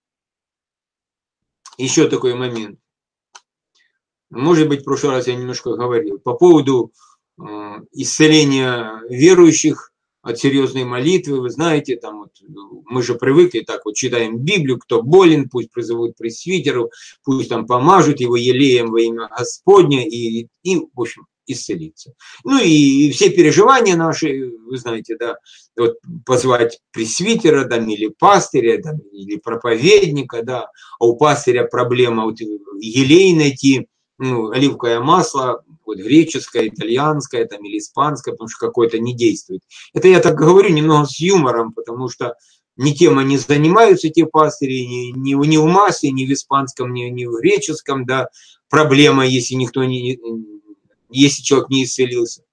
Еще такой момент. Может быть, в прошлый раз я немножко говорил. По поводу э, исцеления верующих от серьезной молитвы, вы знаете, там вот, мы же привыкли так вот читаем Библию, кто болен, пусть призовут пресвитеру, пусть там помажут его елеем во имя Господня и, и в общем, исцелиться. Ну и все переживания наши, вы знаете, да, вот позвать пресвитера, там, или пастыря, там, или проповедника, да, а у пастыря проблема вот елей найти, ну, оливковое масло, вот греческое, итальянское там, или испанское, потому что какое-то не действует. Это я так говорю немного с юмором, потому что ни тем они занимаются, те пастыри, ни, ни, ни в масле, ни в испанском, ни, ни в греческом, да, проблема, если никто не, если человек не исцелился.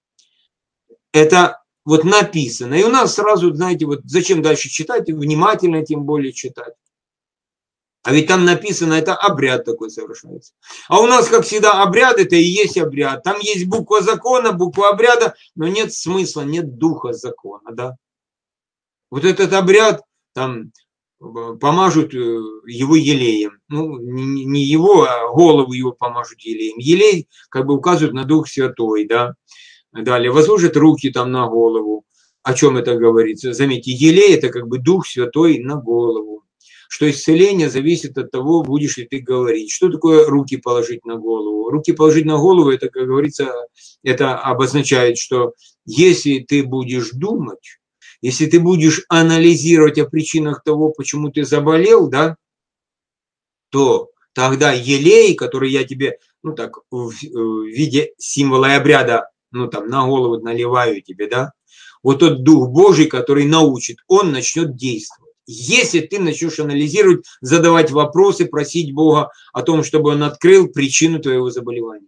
Это вот написано. И у нас сразу, знаете, вот зачем дальше читать, внимательно тем более читать. А ведь там написано, это обряд такой совершается. А у нас, как всегда, обряд это и есть обряд. Там есть буква закона, буква обряда, но нет смысла, нет духа закона, да. Вот этот обряд, там, помажут его елеем. Ну, не его, а голову его помажут елеем. Елей, как бы, указывает на Дух Святой, да. Далее, возложат руки там на голову. О чем это говорится? Заметьте, елей это как бы Дух Святой на голову. Что исцеление зависит от того, будешь ли ты говорить. Что такое руки положить на голову? Руки положить на голову, это, как говорится, это обозначает, что если ты будешь думать, если ты будешь анализировать о причинах того, почему ты заболел, да, то тогда елей, который я тебе, ну так, в виде символа и обряда, ну там, на голову наливаю тебе, да, вот тот Дух Божий, который научит, он начнет действовать. Если ты начнешь анализировать, задавать вопросы, просить Бога о том, чтобы Он открыл причину твоего заболевания.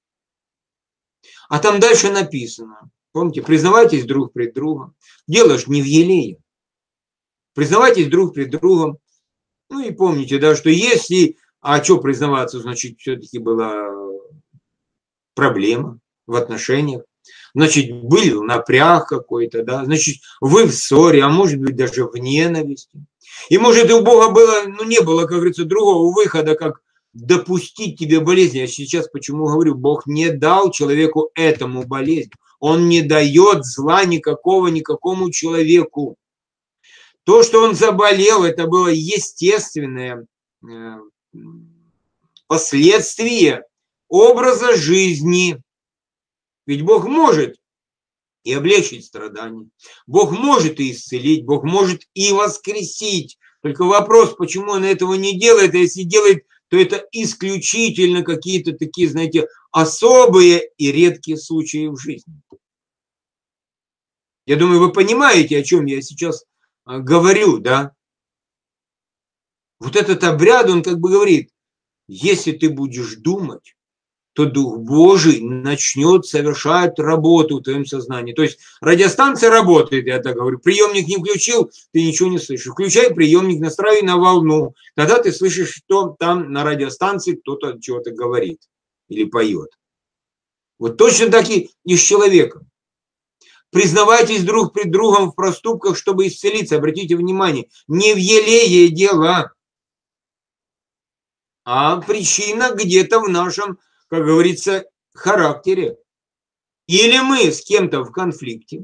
А там дальше написано, помните, признавайтесь друг пред другом. Дело ж не в елее. Признавайтесь друг пред другом. Ну и помните, да, что если, а что признаваться, значит, все-таки была проблема в отношениях. Значит, был напряг какой-то, да, значит, вы в ссоре, а может быть даже в ненависти. И может и у Бога было, ну не было, как говорится, другого выхода, как допустить тебе болезнь. Я сейчас почему говорю, Бог не дал человеку этому болезнь. Он не дает зла никакого никакому человеку. То, что он заболел, это было естественное последствие образа жизни. Ведь Бог может и облегчить страдания. Бог может и исцелить, Бог может и воскресить. Только вопрос, почему он этого не делает, а если делает, то это исключительно какие-то такие, знаете, особые и редкие случаи в жизни. Я думаю, вы понимаете, о чем я сейчас говорю, да? Вот этот обряд, он как бы говорит, если ты будешь думать, то Дух Божий начнет совершать работу в твоем сознании. То есть радиостанция работает, я так говорю. Приемник не включил, ты ничего не слышишь. Включай приемник, настраивай на волну. Тогда ты слышишь, что там на радиостанции кто-то чего-то говорит или поет. Вот точно так и, и с человеком. Признавайтесь друг пред другом в проступках, чтобы исцелиться. Обратите внимание, не в елее дело, а причина где-то в нашем, как говорится, характере. Или мы с кем-то в конфликте,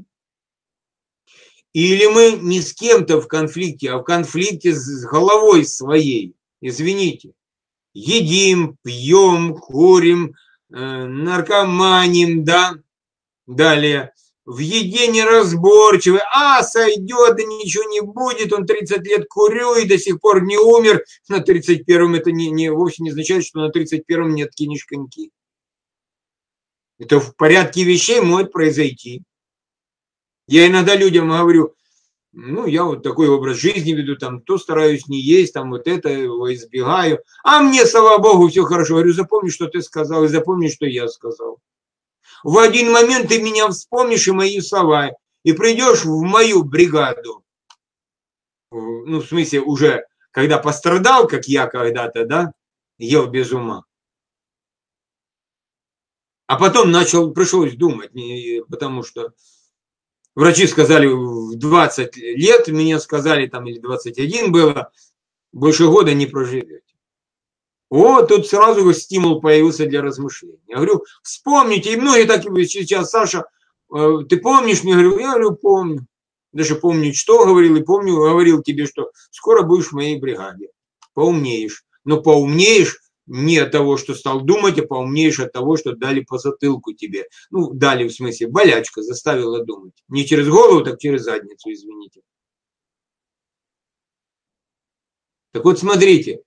или мы не с кем-то в конфликте, а в конфликте с головой своей. Извините. Едим, пьем, курим, наркоманим, да. Далее. В еде неразборчивый, а сойдет, да ничего не будет, он тридцать лет курю и до сих пор не умер. На тридцать первом это не, не, вовсе не означает, что на тридцать первом нет кинешь-коньки. Это в порядке вещей может произойти. Я иногда людям говорю, ну, я вот такой образ жизни веду, там, то стараюсь не есть, там, вот это его избегаю. А мне, слава богу, все хорошо. Говорю, запомни, что ты сказал, и запомни, что я сказал. В один момент ты меня вспомнишь и мои слова, и придешь в мою бригаду. Ну, в смысле, уже, когда пострадал, как я когда-то, да, ел без ума. А потом начал, пришлось думать, потому что врачи сказали, в двадцать лет, мне сказали, там, или двадцать один было, больше года не проживете. О, тут сразу стимул появился для размышлений. Я говорю, вспомните, и многие так и сейчас, Саша, ты помнишь? Я говорю, я говорю, помню. Даже помню, что говорил, и помню, говорил тебе, что скоро будешь в моей бригаде. Поумнеешь. Но поумнеешь не от того, что стал думать, а поумнеешь от того, что дали по затылку тебе. Ну, дали в смысле, болячка заставила думать. Не через голову, так через задницу, извините. Так вот, смотрите.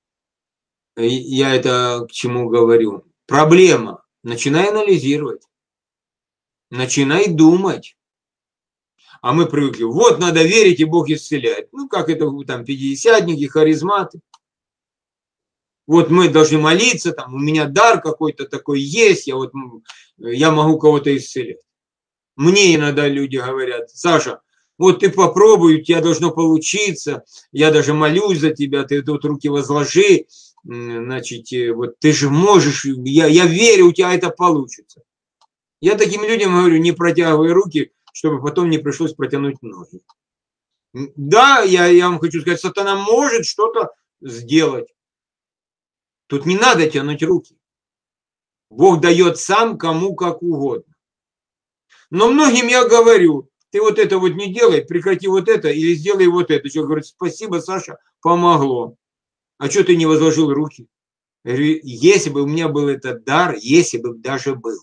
Я это к чему говорю? Проблема. Начинай анализировать. Начинай думать. А мы привыкли, вот надо верить, и Бог исцеляет. Ну, как это там пятидесятники, харизматы. Вот мы должны молиться, там, у меня дар какой-то такой есть, я, вот, я могу кого-то исцелять. Мне иногда люди говорят, Саша, вот ты попробуй, у тебя должно получиться, я даже молюсь за тебя, ты тут руки возложи, значит, вот ты же можешь, я, я верю, у тебя это получится. Я таким людям говорю, не протягивай руки, чтобы потом не пришлось протянуть ноги. Да, я, я вам хочу сказать, сатана может что-то сделать. Тут не надо тянуть руки. Бог дает сам кому как угодно. Но многим я говорю, ты вот это вот не делай, прекрати вот это или сделай вот это. Человек говорит, спасибо, Саша, помогло. А что ты не возложил руки? Я говорю, если бы у меня был этот дар, если бы даже был.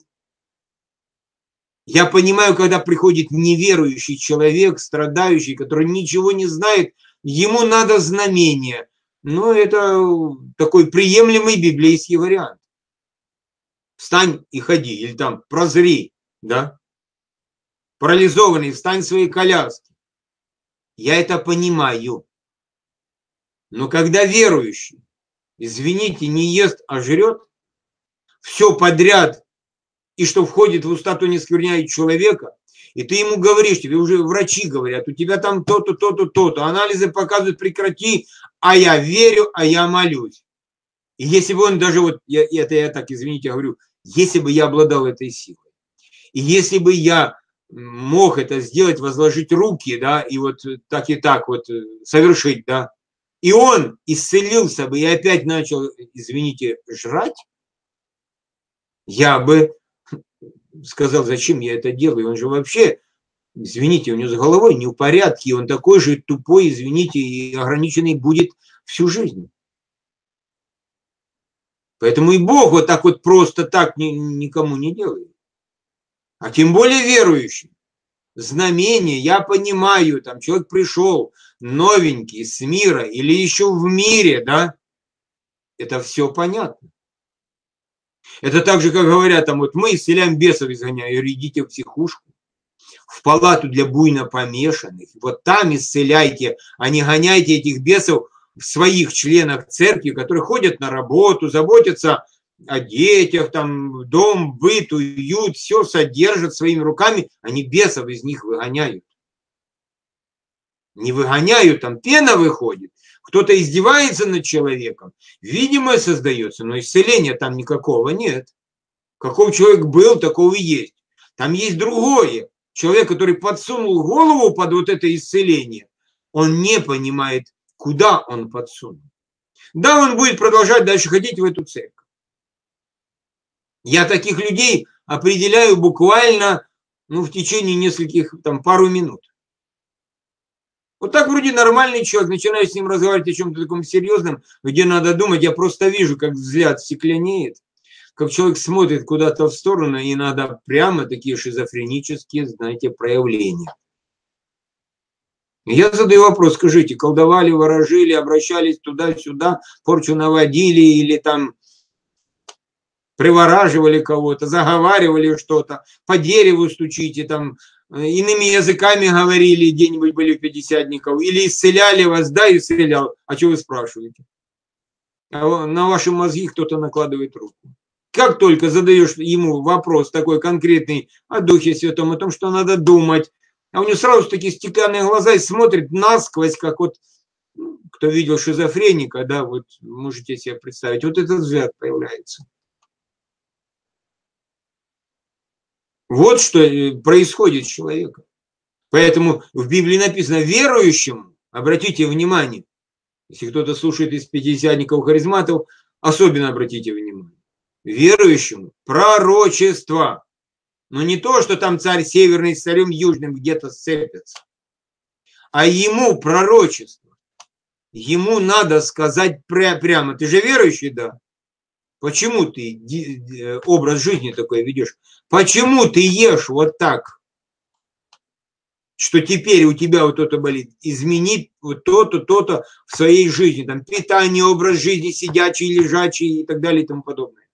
Я понимаю, когда приходит неверующий человек, страдающий, который ничего не знает, ему надо знамение. Но это такой приемлемый библейский вариант. Встань и ходи, или там прозри, да? Парализованный, встань в своей коляске. Я это понимаю. Но когда верующий, извините, не ест, а жрет, все подряд, и что входит в уста, то не скверняет человека, и ты ему говоришь, тебе уже врачи говорят, у тебя там то-то, то-то, то-то, анализы показывают, прекрати, а я верю, а я молюсь. И если бы он даже, вот, я, это я так, извините, говорю, если бы я обладал этой силой, и если бы я мог это сделать, возложить руки, да, и вот так и так вот совершить, да, и он исцелился бы и опять начал, извините, жрать, я бы сказал, зачем я это делаю, он же вообще, извините, у него с головой не в порядке, он такой же тупой, извините, и ограниченный будет всю жизнь. Поэтому и Бог вот так вот просто так никому не делает. А тем более верующий. Знамение, я понимаю, там человек пришел новенький с мира или еще в мире, да, это все понятно. Это так же, как говорят, там вот мы исцеляем бесов, изгоняем, идите в психушку. в палату для буйно помешанных. Вот там исцеляйте, а не гоняйте этих бесов в своих членах церкви, которые ходят на работу, заботятся о детях, там, дом, быт, уют, все содержат своими руками, они бесов из них выгоняют. Не выгоняют, там пена выходит, кто-то издевается над человеком, видимое создается, но исцеления там никакого нет. Каков человек был, такого и есть. Там есть другое. Человек, который подсунул голову под вот это исцеление, он не понимает, куда он подсунул. Да, он будет продолжать дальше ходить в эту церковь. Я таких людей определяю буквально, ну, в течение нескольких, там, пару минут. Вот так вроде нормальный человек, начинаю с ним разговаривать о чем-то таком серьезном, где надо думать, я просто вижу, как взгляд стекленеет, как человек смотрит куда-то в сторону, и надо прямо такие шизофренические, знаете, проявления. Я задаю вопрос, скажите, колдовали, ворожили, обращались туда-сюда, порчу наводили или там привораживали кого-то, заговаривали что-то, по дереву стучите, там, иными языками говорили, где-нибудь были пятидесятников, или исцеляли вас, да, исцелял, а что вы спрашиваете? А на ваши мозги кто-то накладывает руку. Как только задаешь ему вопрос такой конкретный о Духе Святом, о том, что надо думать, а у него сразу такие стеклянные глаза и смотрит насквозь, как вот, кто видел шизофреника, да, вот можете себе представить, вот этот взгляд появляется. Вот что происходит с человеком. Поэтому в Библии написано верующему, обратите внимание, если кто-то слушает из пятидесятников, харизматов, особенно обратите внимание, верующему пророчество. Но не то, что там царь северный с царем южным где-то сцепятся, а ему пророчество. Ему надо сказать пря- прямо, ты же верующий, да? Почему ты образ жизни такой ведешь? Почему ты ешь вот так, что теперь у тебя вот это болит? Измени вот то-то, то-то в своей жизни. Там питание, образ жизни, сидячий, лежачий и так далее и тому подобное.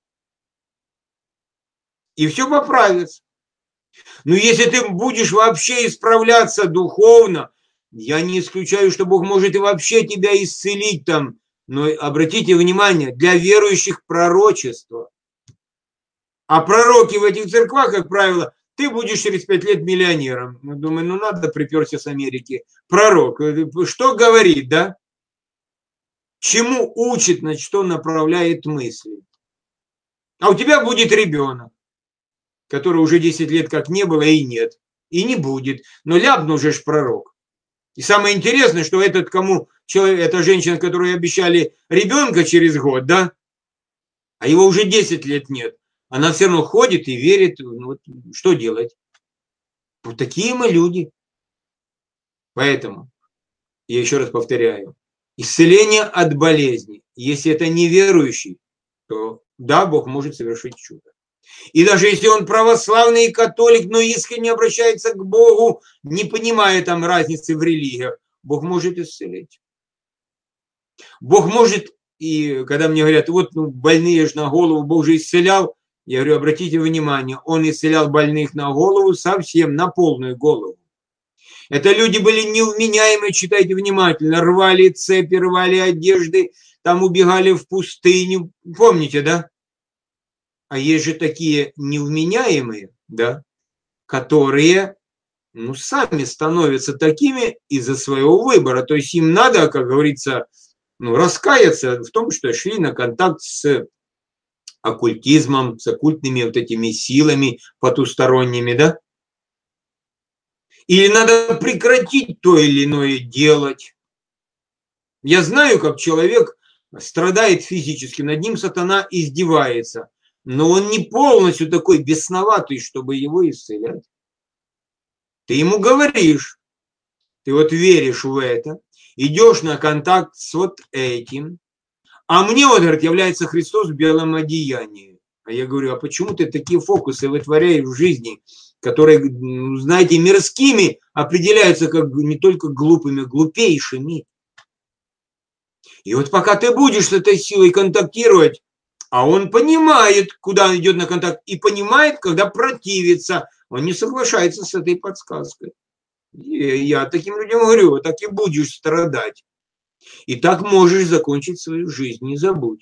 И все поправится. Но если ты будешь вообще исправляться духовно, я не исключаю, что Бог может и вообще тебя исцелить там. Но обратите внимание, для верующих пророчество. А пророки в этих церквах, как правило, ты будешь через пять лет миллионером. Ну, думаю, ну надо, приперся с Америки. Пророк, что говорит, да? Чему учит, на что направляет мысли. А у тебя будет ребенок, который уже десять лет как не было и нет. И не будет. Но ляпнул же ж пророк. И самое интересное, что этот, кому человек, эта женщина, которой обещали ребенка через год, да, а его уже десять лет нет, она все равно ходит и верит. Ну, вот, что делать? Вот такие мы люди. Поэтому, я еще раз повторяю, исцеление от болезни, если это неверующий, то да, Бог может совершить чудо. И даже если он православный католик, но искренне обращается к Богу, не понимая там разницы в религиях, Бог может исцелить. Бог может, и когда мне говорят, вот ну, больные же на голову, Бог же исцелял, я говорю, обратите внимание, он исцелял больных на голову совсем, на полную голову. Это люди были невменяемые, читайте внимательно, рвали цепи, рвали одежды, там убегали в пустыню, помните, да? А есть же такие невменяемые, да, которые, ну, сами становятся такими из-за своего выбора. То есть им надо, как говорится, ну, раскаяться в том, что шли на контакт с оккультизмом, с оккультными вот этими силами потусторонними, да. Или надо прекратить то или иное делать. Я знаю, как человек страдает физически, над ним сатана издевается. Но он не полностью такой бесноватый, чтобы его исцелять. Ты ему говоришь, ты вот веришь в это, идешь на контакт с вот этим, а мне вот, говорит, является Христос в белом одеянии. А я говорю, а почему ты такие фокусы вытворяешь в жизни, которые, знаете, мирскими определяются как не только глупыми, глупейшими. И вот пока ты будешь с этой силой контактировать, а он понимает, куда идет на контакт, и понимает, когда противиться. он не соглашается с этой подсказкой. И я таким людям говорю, так и будешь страдать. И так можешь закончить свою жизнь, не забудь.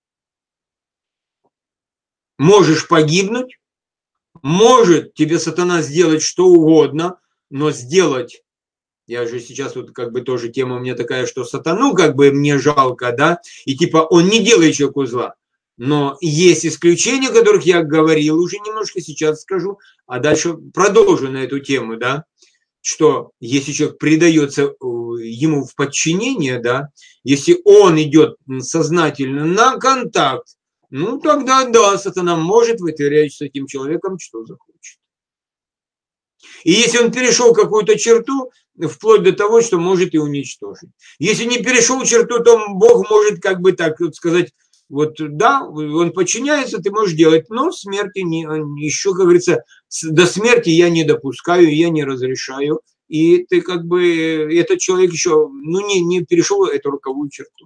Можешь погибнуть, может тебе сатана сделать что угодно, но сделать, я же сейчас вот как бы тоже тема у меня такая, что сатану как бы мне жалко, да, и типа он не делает человеку зла. Но есть исключения, о которых я говорил уже немножко, сейчас скажу, а дальше продолжу на эту тему, да, что если человек предается ему в подчинение, да, если он идет сознательно на контакт, ну тогда да, сатана может вытворять с этим человеком что захочет. И если он перешел какую-то черту, вплоть до того, что может и уничтожить. Если не перешел черту, то Бог может как бы так вот сказать, вот да, он подчиняется, ты можешь делать, но смерти не, еще, как говорится, до смерти я не допускаю, я не разрешаю. И ты как бы, этот человек еще, ну, не, не перешел эту роковую черту.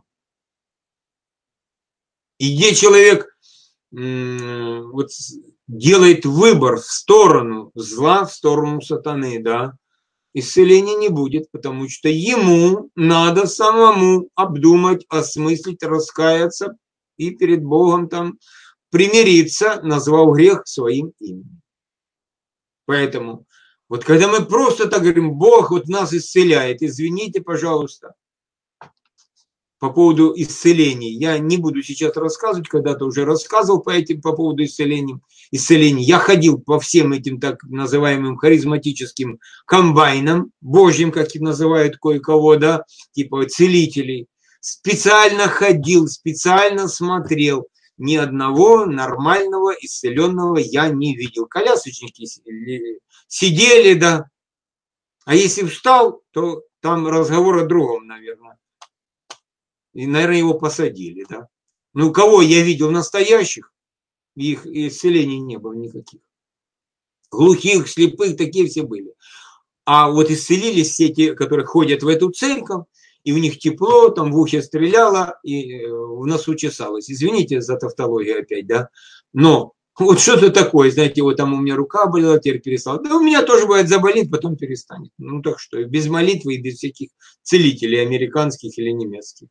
И где человек м- вот, делает выбор в сторону зла, в сторону сатаны, да, исцеления не будет, потому что ему надо самому обдумать, осмыслить, раскаяться и перед Богом там примириться, назвав грех своим именем. Поэтому вот когда мы просто так говорим, Бог вот нас исцеляет, извините, пожалуйста, по поводу исцелений. Я не буду сейчас рассказывать, когда-то уже рассказывал по, этим, по поводу исцелений, исцелений. Я ходил по всем этим так называемым харизматическим комбайнам, божьим, как их называют кое-кого, да, типа целителей. Специально ходил, специально смотрел. Ни одного нормального исцеленного я не видел. Колясочники сидели, да. А если встал, то там разговор о другом, наверное. И, наверное, его посадили, да. Ну, кого я видел настоящих, их исцелений не было никаких. Глухих, слепых, такие все были. А вот исцелились все те, которые ходят в эту церковь, и у них тепло, там в ухе стреляло, и в носу чесалось. Извините за тавтологию опять, да. Но вот что-то такое, знаете, вот там у меня рука болела, теперь перестала. Да у меня тоже бывает заболит, потом перестанет. Ну так что, без молитвы и без всяких целителей американских или немецких.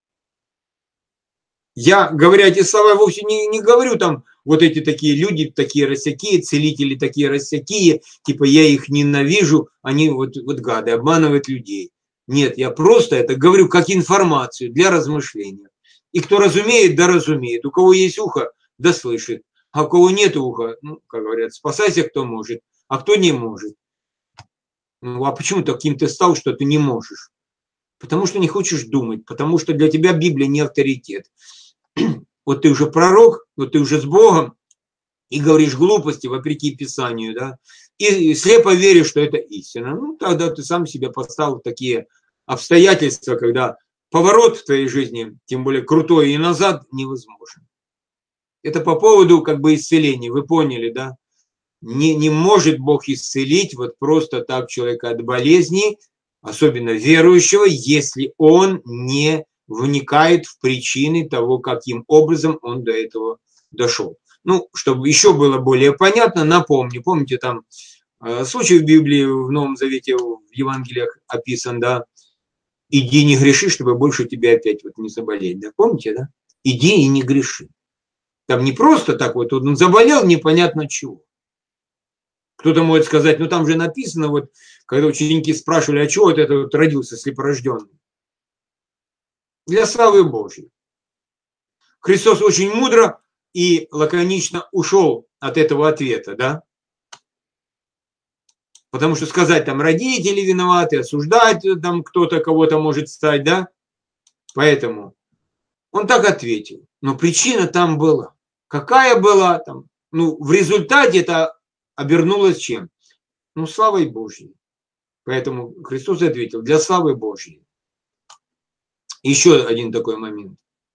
Я, говоря эти слова, вовсе не, не говорю там, вот эти такие люди, такие рассякие, целители такие рассякие, типа я их ненавижу, они вот, вот гады, обманывают людей. Нет, я просто это говорю как информацию для размышления. И кто разумеет, да разумеет. У кого есть ухо, да слышит. А у кого нет уха, ну, как говорят, спасайся, кто может, а кто не может. Ну, а почему таким ты стал, что ты не можешь? Потому что не хочешь думать, потому что для тебя Библия не авторитет. Вот ты уже пророк, вот ты уже с Богом, и говоришь глупости вопреки Писанию, да, и слепо веришь, что это истина. Ну, тогда ты сам себе поставил такие обстоятельства, когда поворот в твоей жизни, тем более крутой, и назад невозможен. Это по поводу как бы исцеления, вы поняли, да? Не, не может Бог исцелить вот просто так человека от болезни, особенно верующего, если он не вникает в причины того, каким образом он до этого дошел. Ну, чтобы еще было более понятно, напомню, помните, там э, случай в Библии, в Новом Завете, в Евангелиях описан, да, иди не греши, чтобы больше тебя опять вот не заболеть, да, помните, да? Иди и не греши. Там не просто так вот, он заболел непонятно чего. Кто-то может сказать, ну там же написано, вот, когда ученики спрашивали, а чего вот это вот родился слепорожденный? Для славы Божьей. Христос очень мудро и лаконично ушел от этого ответа, да? Потому что сказать, там, родители виноваты, осуждать там кто-то кого-то может стать, да? Поэтому он так ответил. Но причина там была. Какая была там? Ну, в результате это обернулось чем? Ну, славой Божьей. Поэтому Христос ответил, для славы Божьей. Еще один такой момент.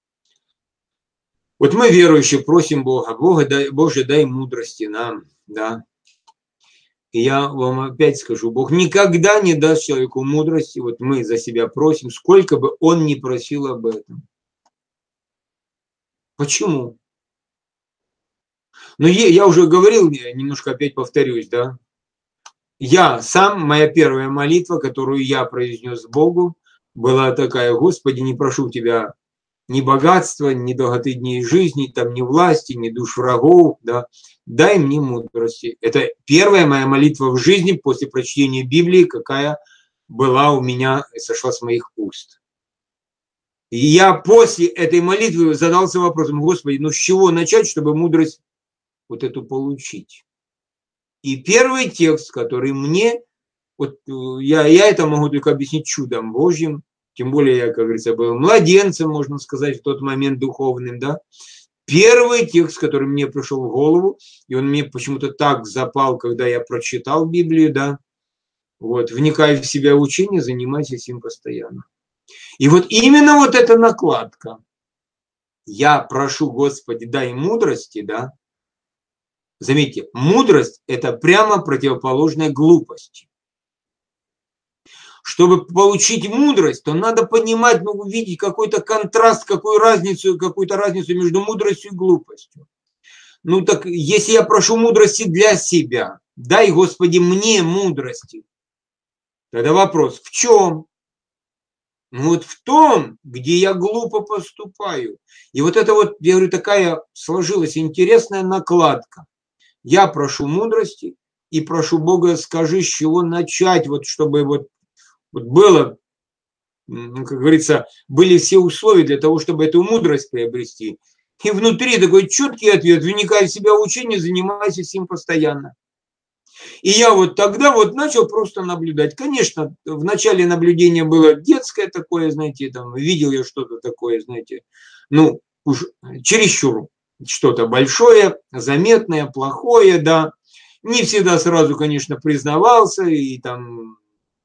Вот мы, верующие, просим Бога, Бога дай, Боже, дай мудрости нам, да. И я вам опять скажу, Бог никогда не даст человеку мудрости, вот мы за себя просим, сколько бы он ни просил об этом. Почему? Но я уже говорил, немножко опять повторюсь, да. Я сам, моя первая молитва, которую я произнес Богу, была такая: Господи, не прошу Тебя ни богатства, ни долготы дней жизни, там, ни власти, ни душ врагов, да, дай мне мудрости. Это первая моя молитва в жизни после прочтения Библии, какая была у меня и сошла с моих уст. И я после этой молитвы задался вопросом: Господи, ну с чего начать, чтобы мудрость вот эту получить? И первый текст, который мне, вот я, я это могу только объяснить чудом Божьим, тем более я, как говорится, был младенцем, можно сказать, в тот момент духовным, да. Первый текст, который мне пришел в голову, и он мне почему-то так запал, когда я прочитал Библию, да, вот, вникай в себя учение, занимайся им постоянно. И вот именно вот эта накладка: я прошу, Господи, дай мудрости, да. Заметьте, мудрость – это прямо противоположная глупости. Чтобы получить мудрость, то надо понимать, ну, увидеть какой-то контраст, какую разницу, какую-то разницу между мудростью и глупостью. Ну так, если я прошу мудрости для себя, дай, Господи, мне мудрости, тогда вопрос: в чем? Ну вот в том, где я глупо поступаю. И вот это вот, я говорю, такая сложилась интересная накладка. Я прошу мудрости и прошу Бога, скажи, с чего начать, вот чтобы вот, вот было, ну, как говорится, были все условия для того, чтобы эту мудрость приобрести. И внутри такой четкий ответ: вникай в себя учение, занимайся им постоянно. И я вот тогда вот начал просто наблюдать. Конечно, в начале наблюдения было детское такое, знаете, там, видел я что-то такое, знаете, ну, уж чересчур что-то большое, заметное, плохое, да. Не всегда сразу, конечно, признавался, и там,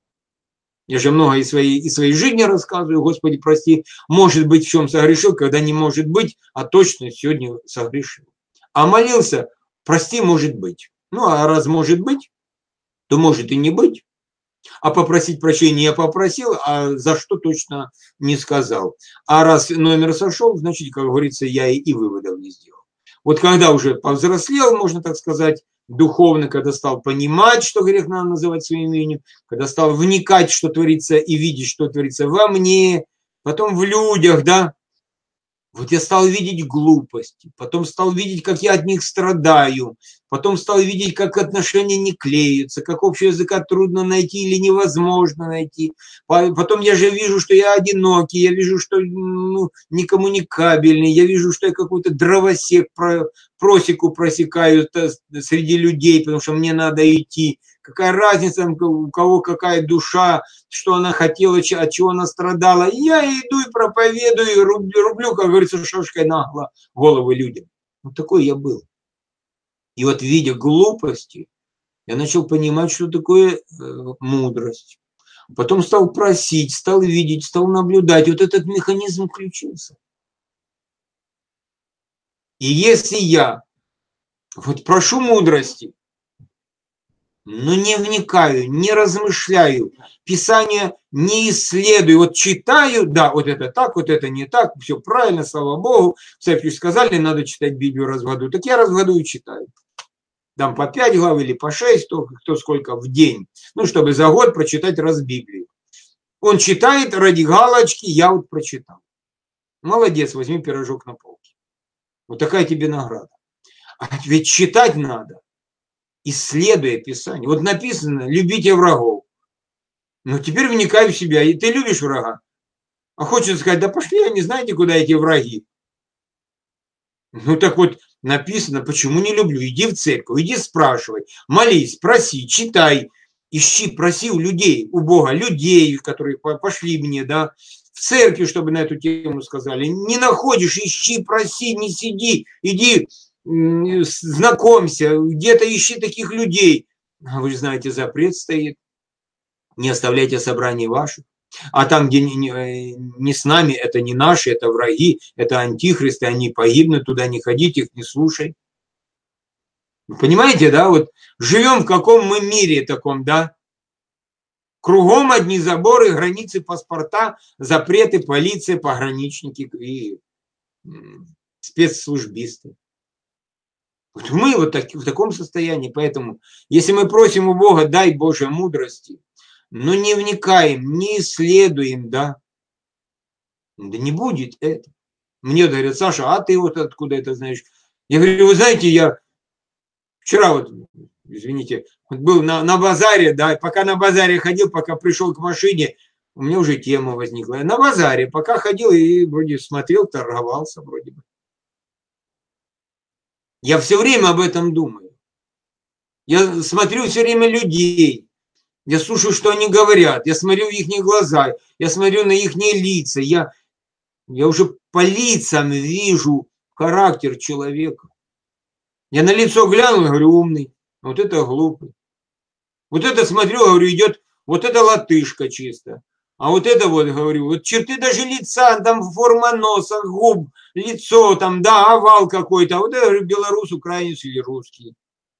я же много из своей, из своей жизни рассказываю, Господи, прости, может быть, в чем согрешил, когда не может быть, а точно сегодня согрешил. А молился: прости, может быть. Ну, а раз может быть, то может и не быть. А попросить прощения я попросил, а за что точно не сказал. А раз номер сошел, значит, как говорится, я и выводов не сделал. Вот когда уже повзрослел, можно так сказать, духовно, когда стал понимать, что грех надо называть своим именем, когда стал вникать, что творится, и видеть, что творится во мне, потом в людях, да, вот я стал видеть глупости, потом стал видеть, как я от них страдаю, потом стал видеть, как отношения не клеются, как общего языка трудно найти или невозможно найти. Потом я же вижу, что я одинокий, я вижу, что, ну, некоммуникабельный, я вижу, что я какой-то дровосек, просеку просекаю среди людей, потому что мне надо идти. Какая разница, у кого какая душа, что она хотела, от чего она страдала. Я иду и проповедую, рублю, рублю, как говорится, шашкой нагло головы людям. Вот такой я был. И вот, видя глупости, я начал понимать, что такое э, мудрость. Потом стал просить, стал видеть, стал наблюдать. Вот этот механизм включился. И если я вот прошу мудрости, но не вникаю, не размышляю, Писание не исследую, вот читаю, да, вот это так, вот это не так, все правильно, слава Богу, церкви сказали, надо читать Библию раз в году, так я раз в году и читаю. Там по пять глав или по шесть, кто, кто сколько в день, ну, чтобы за год прочитать раз Библию. Он читает ради галочки, я вот прочитал. Молодец, возьми пирожок на полке. Вот такая тебе награда. А ведь читать надо, исследуя Писание. Вот написано: любите врагов. Ну, теперь вникай в себя. И ты любишь врага? А хочется сказать: да пошли, они знаете, куда эти враги. Ну, так вот написано: почему не люблю? Иди в церковь, иди спрашивай, молись, проси, читай, ищи, проси у людей, у Бога, людей, которые пошли мне, да, в церкви, чтобы на эту тему сказали. Не находишь, ищи, проси, не сиди, иди, знакомься, где-то ищи таких людей. Вы же знаете, запрет стоит: не оставляйте собраний ваших. А там, где не, не с нами, это не наши, это враги, это антихристы, они погибнут, туда не ходить, их не слушай. Понимаете, да, вот живем в каком мы мире таком, да? Кругом одни заборы, границы, паспорта, запреты, полиция, пограничники и спецслужбисты. Вот мы вот так, в таком состоянии. Поэтому, если мы просим у Бога, дай Божьей мудрости, но не вникаем, не исследуем, да, да не будет это. Мне говорят: Саша, а ты вот откуда это знаешь? Я говорю: вы знаете, я вчера вот, извините, вот был на, на базаре, да, пока на базаре ходил, пока пришел к машине, у меня уже тема возникла. Я на базаре пока ходил и вроде смотрел, торговался вроде бы. Я все время об этом думаю. Я смотрю все время людей. Я слушаю, что они говорят. Я смотрю в их глаза. Я смотрю на их лица. Я, я уже по лицам вижу характер человека. Я на лицо глянул и говорю: умный. Вот это глупый. Вот это смотрю, говорю, идет, вот это латышка чисто. А вот это вот, говорю, вот черты даже лица, там форма носа, губ, лицо, там, да, овал какой-то. А вот это, говорю, белорус, украинец или русский.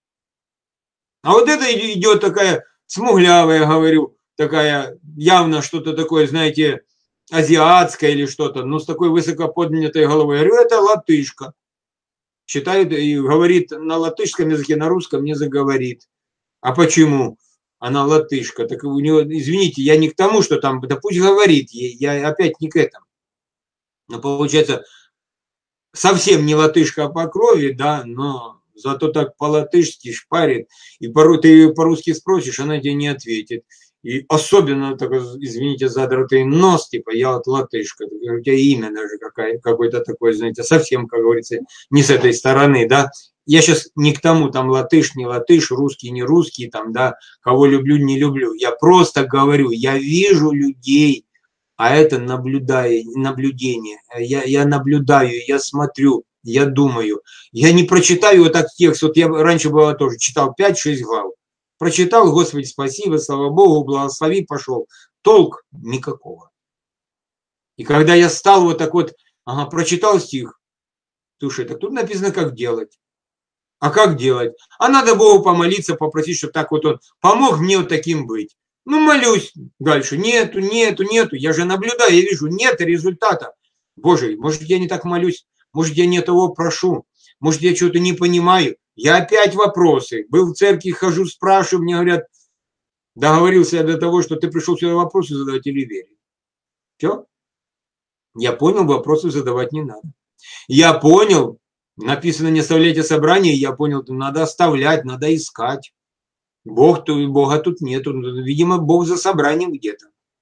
А вот это идет такая смуглявая, говорю, такая явно что-то такое, знаете, азиатское или что-то, но с такой высоко поднятой головой. Я говорю, это латышка. Читает и говорит на латышском языке, на русском не заговорит. А почему? Она латышка. Так у него, извините, я не к тому, что там, да пусть говорит, я опять не к этому. Но получается, совсем не латышка по крови, да, но зато так по-латышски шпарит. И порой ты по-русски спросишь, она тебе не ответит. И особенно, так, извините, задратый нос, типа, я вот латышка. У тебя имя даже какое-то такое, знаете, совсем, как говорится, не с этой стороны, да. Я сейчас не к тому, там, латыш, не латыш, русский, не русский, там, да, кого люблю, не люблю. Я просто говорю, я вижу людей, а это наблюдаю, наблюдение. Я, я наблюдаю, я смотрю, я думаю. Я не прочитаю вот так текст. Вот я раньше было тоже читал пять-шесть глав. Прочитал, Господи, спасибо, слава Богу, благослови, пошел. Толк никакого. И когда я стал вот так вот, ага, прочитал стих, слушай, так тут написано, как делать. А как делать? А надо Богу помолиться, попросить, чтобы так вот он помог мне вот таким быть. Ну, молюсь дальше. Нету, нету, нету. Я же наблюдаю, я вижу, нет результата. Боже, может, я не так молюсь, может, я не того прошу, может, я что-то не понимаю. Я опять вопросы. Был в церкви, хожу, спрашиваю, мне говорят, договорился я до того, что ты пришел сюда вопросы задавать или верить. Все? Я понял, вопросы задавать не надо. Я понял, написано не оставляйте собрание, я понял, надо оставлять, надо искать. Бог, Бога тут нету, видимо, Бог за собранием где-то.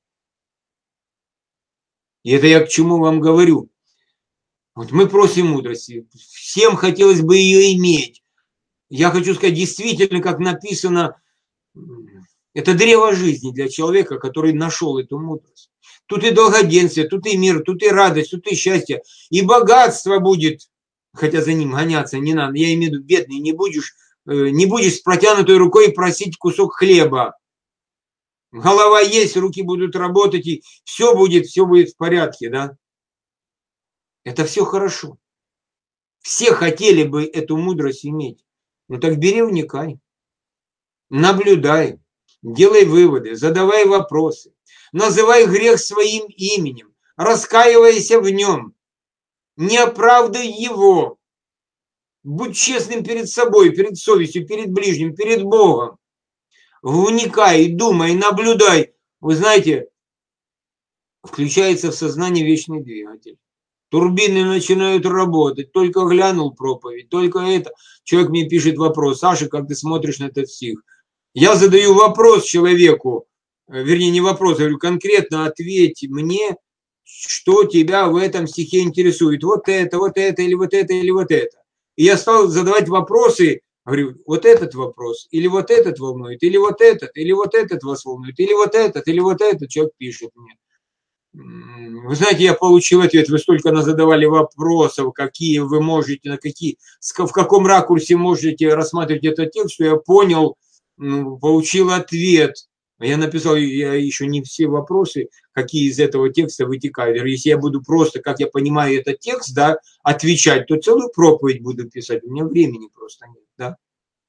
И это я к чему вам говорю. Вот мы просим мудрости, всем хотелось бы ее иметь. Я хочу сказать, действительно, как написано, это древо жизни для человека, который нашел эту мудрость. Тут и долгоденствие, тут и мир, тут и радость, тут и счастье, и богатство будет, хотя за ним гоняться не надо. Я имею в виду, бедный, не будешь, не будешь с протянутой рукой просить кусок хлеба. Голова есть, руки будут работать, и все будет, все будет в порядке, да? Это все хорошо. Все хотели бы эту мудрость иметь. Ну так бери, вникай, наблюдай, делай выводы, задавай вопросы, называй грех своим именем, раскаивайся в нем, не оправдай его, будь честным перед собой, перед совестью, перед ближним, перед Богом. Вникай, думай, наблюдай. Вы знаете, включается в сознание вечный двигатель. Турбины начинают работать. Только глянул проповедь, только это. Человек мне пишет вопрос: Саша, как ты смотришь на этот стих? Я задаю вопрос человеку, вернее, не вопрос, говорю, конкретно ответь мне, что тебя в этом стихе интересует. Вот это, вот это, или вот это, или вот это. И я стал задавать вопросы, говорю, вот этот вопрос, или вот этот волнует, или вот этот, или вот этот вас волнует, или вот этот, или вот этот. Человек пишет мне. Вы знаете, я получил ответ, вы столько задавали вопросов, какие вы можете, на какие, в каком ракурсе можете рассматривать этот текст, что я понял, получил ответ. Я написал, я еще не все вопросы, какие из этого текста вытекают. Если я буду просто, как я понимаю этот текст, да, отвечать, то целую проповедь буду писать. У меня времени просто нет, да.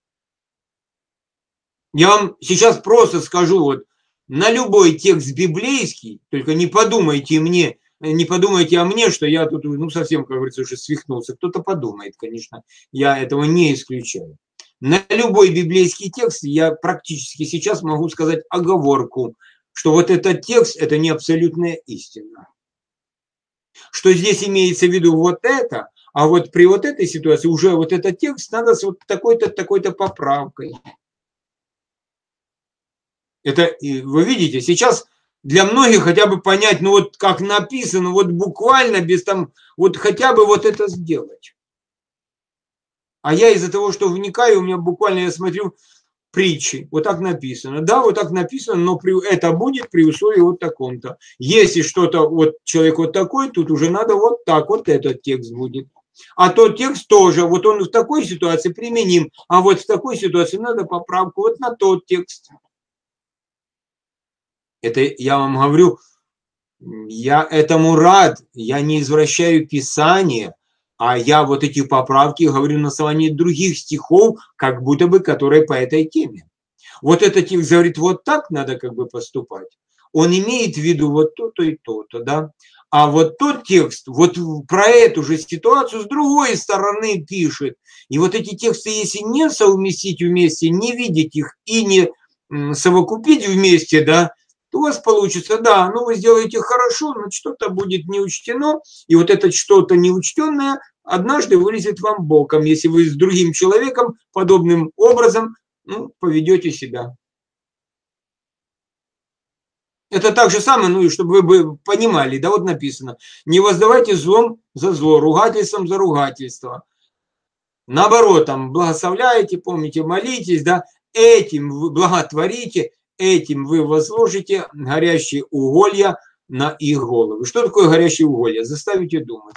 Я вам сейчас просто скажу, вот, на любой текст библейский, только не подумайте мне, не подумайте о мне, что я тут, ну, совсем, как говорится, уже свихнулся. Кто-то подумает, конечно, я этого не исключаю. На любой библейский текст я практически сейчас могу сказать оговорку, что вот этот текст – это не абсолютная истина. Что здесь имеется в виду вот это, а вот при вот этой ситуации уже вот этот текст надо с вот такой-то, такой-то поправкой. Это, вы видите, сейчас для многих хотя бы понять, ну вот как написано, вот буквально без там, вот хотя бы вот это сделать. А я из-за того, что вникаю, у меня буквально, я смотрю, притчи, вот так написано. Да, вот так написано, но при, это будет при условии вот таком-то. Если что-то, вот человек вот такой, тут уже надо вот так, вот этот текст будет. А тот текст тоже, вот он в такой ситуации применим, а вот в такой ситуации надо поправку вот на тот текст. Это я вам говорю, я этому рад, я не извращаю Писание, а я вот эти поправки говорю на основании других стихов, как будто бы, которые по этой теме. Вот этот текст говорит, вот так надо как бы поступать. Он имеет в виду вот то-то и то-то, да. А вот тот текст, вот про эту же ситуацию с другой стороны пишет. И вот эти тексты, если не совместить вместе, не видеть их и не совокупить вместе, да, то у вас получится, да, ну вы сделаете хорошо, но что-то будет не учтено, и вот это что-то неучтенное однажды вылезет вам боком, если вы с другим человеком подобным образом, ну, поведете себя. Это так же самое, ну и чтобы вы понимали, да, вот написано, не воздавайте злом за зло, ругательством за ругательство. Наоборот, там, благословляйте, помните, молитесь, да, этим вы благотворите, этим вы возложите горящие уголья на их головы. Что такое горящие уголья? Заставите думать.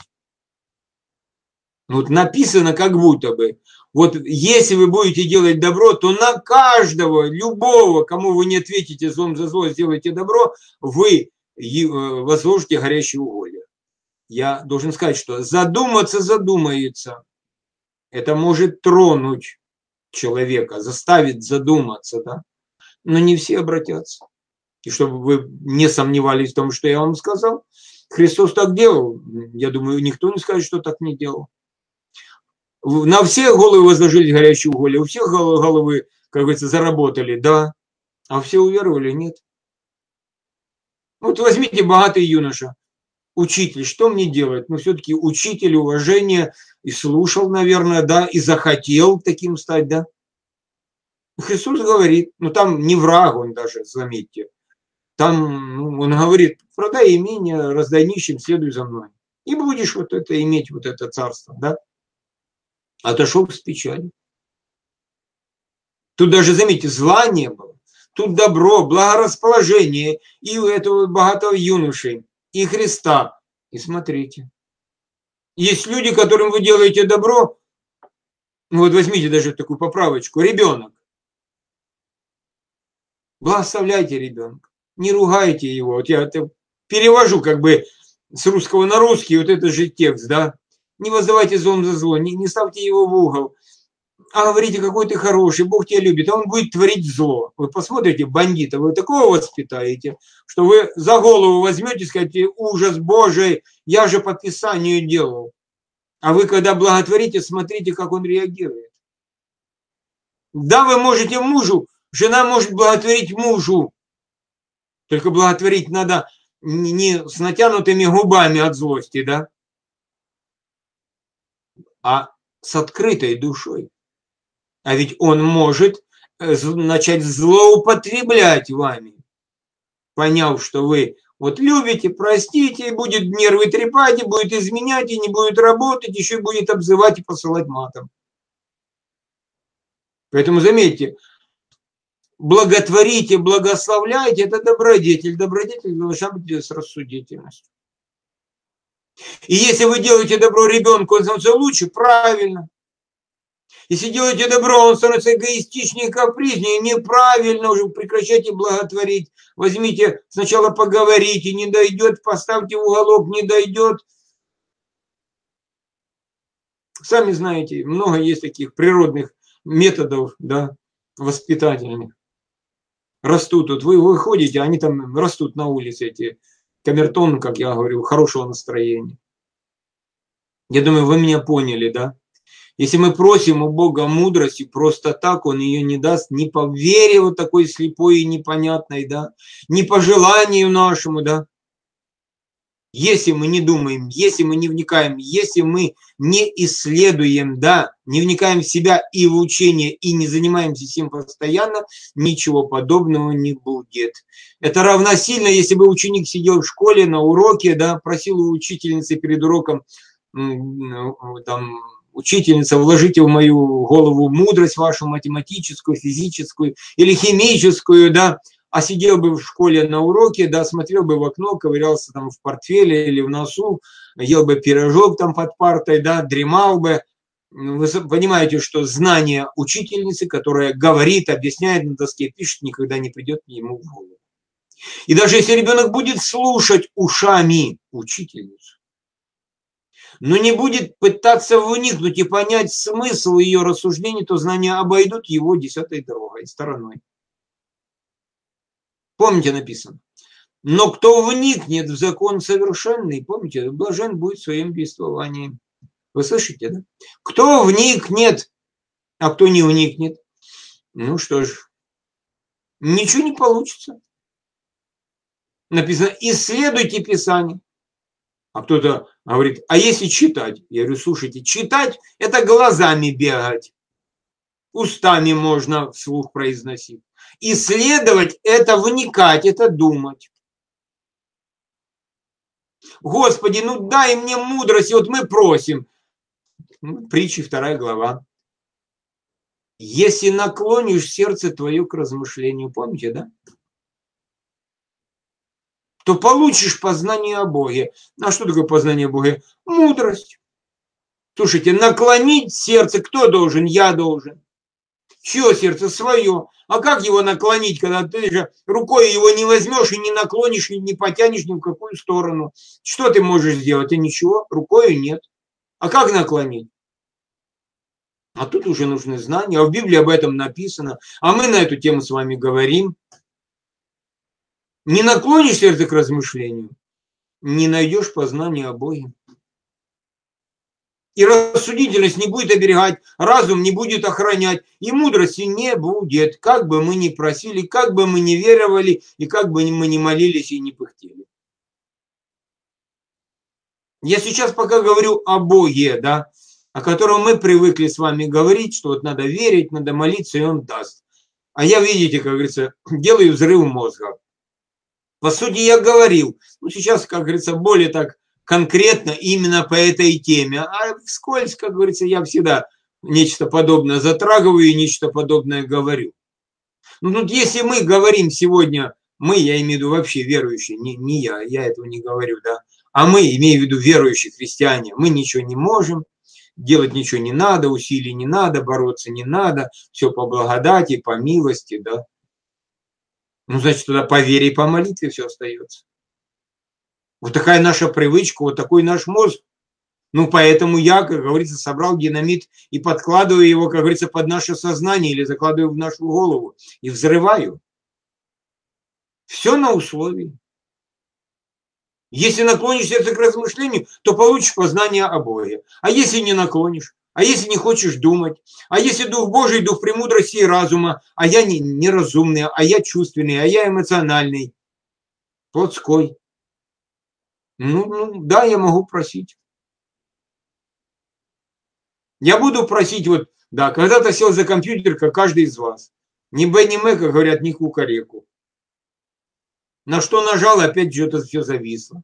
Вот написано как будто бы, вот если вы будете делать добро, то на каждого, любого, кому вы не ответите злом за зло, сделаете добро, вы возложите горящие уголья. Я должен сказать, что задуматься задумается. Это может тронуть человека, заставит задуматься, да? Но не все обратятся. И чтобы вы не сомневались в том, что я вам сказал, Христос так делал. Я думаю, никто не скажет, что так не делал. На все головы возложили горящие уголья, у всех головы, как говорится, заработали, да. А все уверовали, нет. Вот возьмите богатый юноша, учитель, что мне делать? Ну, все-таки учитель, уважение, и слушал, наверное, да, и захотел таким стать, да. Христос говорит, ну там не враг он даже, заметьте. Там ну, он говорит, продай имение, раздай нищим, следуй за мной. И будешь вот это иметь, вот это царство, да. Отошел с печалью. Тут даже, заметьте, зла не было. Тут добро, благорасположение и у этого богатого юноши, и Христа. И смотрите. Есть люди, которым вы делаете добро. Ну вот возьмите даже такую поправочку. Ребенок. Благословляйте ребенка. Не ругайте его. Вот я это перевожу как бы с русского на русский, вот этот же текст, да. Не воздавайте злом за зло, не, не ставьте его в угол. А говорите, какой ты хороший, Бог тебя любит, а он будет творить зло. Вы посмотрите, бандита, вы такого воспитаете, что вы за голову возьмете и скажете, ужас Божий, я же по Писанию делал. А вы, когда благотворите, смотрите, как он реагирует. Да, вы можете мужу, жена может благотворить мужу, только благотворить надо не с натянутыми губами от злости, да, а с открытой душой. А ведь он может начать злоупотреблять вами, поняв, что вы вот любите, простите, и будет нервы трепать, и будет изменять, и не будет работать, еще и будет обзывать и посылать матом. Поэтому заметьте, благотворите, благословляйте, это добродетель. Добродетель должна быть с рассудительностью. И если вы делаете добро ребенку, он становится лучше, правильно. Если делаете добро, он становится эгоистичнее, капризнее, неправильно, уже прекращайте благотворить. Возьмите, сначала поговорите, не дойдет, поставьте в уголок, не дойдет. Сами знаете, много есть таких природных методов, да, воспитательных. Растут, вот вы выходите, они там растут на улице, эти камертон, как я говорю, хорошего настроения. Я думаю, вы меня поняли, да? Если мы просим у Бога мудрости, просто так Он ее не даст, не по вере вот такой слепой и непонятной, да, не по желанию нашему, да. Если мы не думаем, если мы не вникаем, если мы не исследуем, да, не вникаем в себя и в учение, и не занимаемся этим постоянно, ничего подобного не будет. Это равносильно, если бы ученик сидел в школе на уроке, да, просил у учительницы перед уроком, там, учительница, вложите в мою голову мудрость вашу математическую, физическую или химическую, да, а сидел бы в школе на уроке, да, смотрел бы в окно, ковырялся там в портфеле или в носу, ел бы пирожок там под партой, да, дремал бы. Вы понимаете, что знание учительницы, которая говорит, объясняет на доске, пишет, никогда не придет ему в голову. И даже если ребенок будет слушать ушами учительницу, но не будет пытаться вникнуть и понять смысл ее рассуждений, то знания обойдут его десятой дорогой, стороной. Помните, написано. Но кто вникнет в закон совершенный, помните, блажен будет в своем действовании. Вы слышите, да? Кто вникнет, а кто не вникнет, ну что ж, ничего не получится. Написано, исследуйте Писание. А кто-то говорит, а если читать? Я говорю, слушайте, читать – это глазами бегать. Устами можно вслух произносить. Исследовать – это вникать, это думать. Господи, ну дай мне мудрость, вот мы просим. Притчи, вторая глава. Если наклонишь сердце твое к размышлению, помните, да? То получишь познание о Боге. А что такое познание о Боге? Мудрость. Слушайте, наклонить сердце кто должен? Я должен. Чье сердце? Свое. А как его наклонить, когда ты же рукой его не возьмешь и не наклонишь, и не потянешь ни в какую сторону? Что ты можешь сделать? Ты ничего, рукой нет. А как наклонить? А тут уже нужны знания. А в Библии об этом написано. А мы на эту тему с вами говорим. Не наклонишь сердце к размышлению, не найдешь познания о Боге. И рассудительность не будет оберегать, разум не будет охранять, и мудрости не будет, как бы мы ни просили, как бы мы ни веровали, и как бы мы ни молились и не пыхтели. Я сейчас пока говорю о Боге, да, о котором мы привыкли с вами говорить, что вот надо верить, надо молиться, и Он даст. А я, видите, как говорится, делаю взрыв мозга. По сути, я говорил, ну сейчас, как говорится, более так конкретно именно по этой теме. А вскользь, как говорится, я всегда нечто подобное затрагиваю и нечто подобное говорю. Ну тут если мы говорим сегодня, мы, я имею в виду вообще верующие, не, не я, я этого не говорю, да, а мы, имею в виду верующие христиане, мы ничего не можем, делать ничего не надо, усилий не надо, бороться не надо, все по благодати, по милости, да. Ну, значит, тогда по вере и по молитве все остается. Вот такая наша привычка, вот такой наш мозг. Ну, поэтому я, как говорится, собрал динамит и подкладываю его, как говорится, под наше сознание или закладываю в нашу голову и взрываю. Все на условии. Если наклонишь сердце к размышлению, то получишь познание о Боге. А если не наклонишь? А если не хочешь думать? А если Дух Божий, Дух премудрости и разума, а я не, неразумный, а я чувственный, а я эмоциональный, плотской? Ну, ну, да, я могу просить. Я буду просить, вот, да, когда-то сел за компьютер, как каждый из вас. Ни Б, ни М, как говорят, ни кукареку. На что нажал, опять что-то все зависло.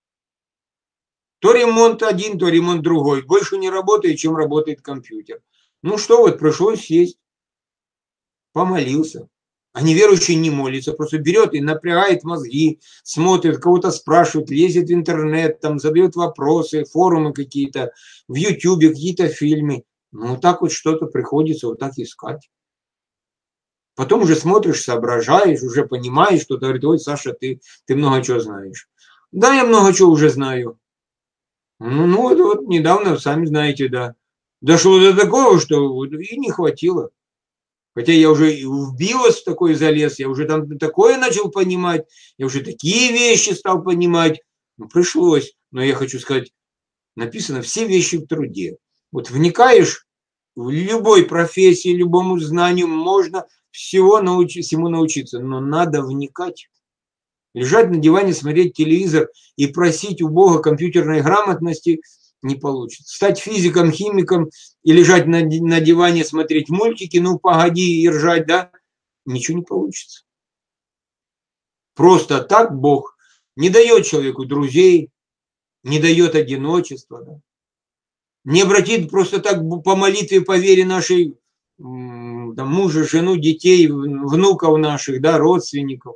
То ремонт один, то ремонт другой. Больше не работает, чем работает компьютер. Ну что, вот пришлось сесть. Помолился. А неверующий не молится, просто берет и напрягает мозги, смотрит, кого-то спрашивает, лезет в интернет, там задает вопросы, форумы какие-то, в Ютубе какие-то фильмы. Ну, вот так вот что-то приходится вот так искать. Потом уже смотришь, соображаешь, уже понимаешь, что-то говорит, ой, Саша, ты, ты много чего знаешь. Да, я много чего уже знаю. Ну, ну вот, вот недавно, сами знаете, да. Дошло до такого, что и не хватило. Хотя я уже в биос такой залез, я уже там такое начал понимать, я уже такие вещи стал понимать. Ну, пришлось. Но я хочу сказать, написано все вещи в труде. Вот вникаешь в любой профессии, любому знанию, можно всего научить, всему научиться, но надо вникать. Лежать на диване, смотреть телевизор и просить у Бога компьютерной грамотности не получится. Стать физиком, химиком и лежать на, на диване, смотреть мультики, ну погоди и ржать, да, ничего не получится. Просто так Бог не дает человеку друзей, не дает одиночества, да. Не обратит просто так по молитве, по вере нашей там, мужа, жену, детей, внуков наших, да, родственников.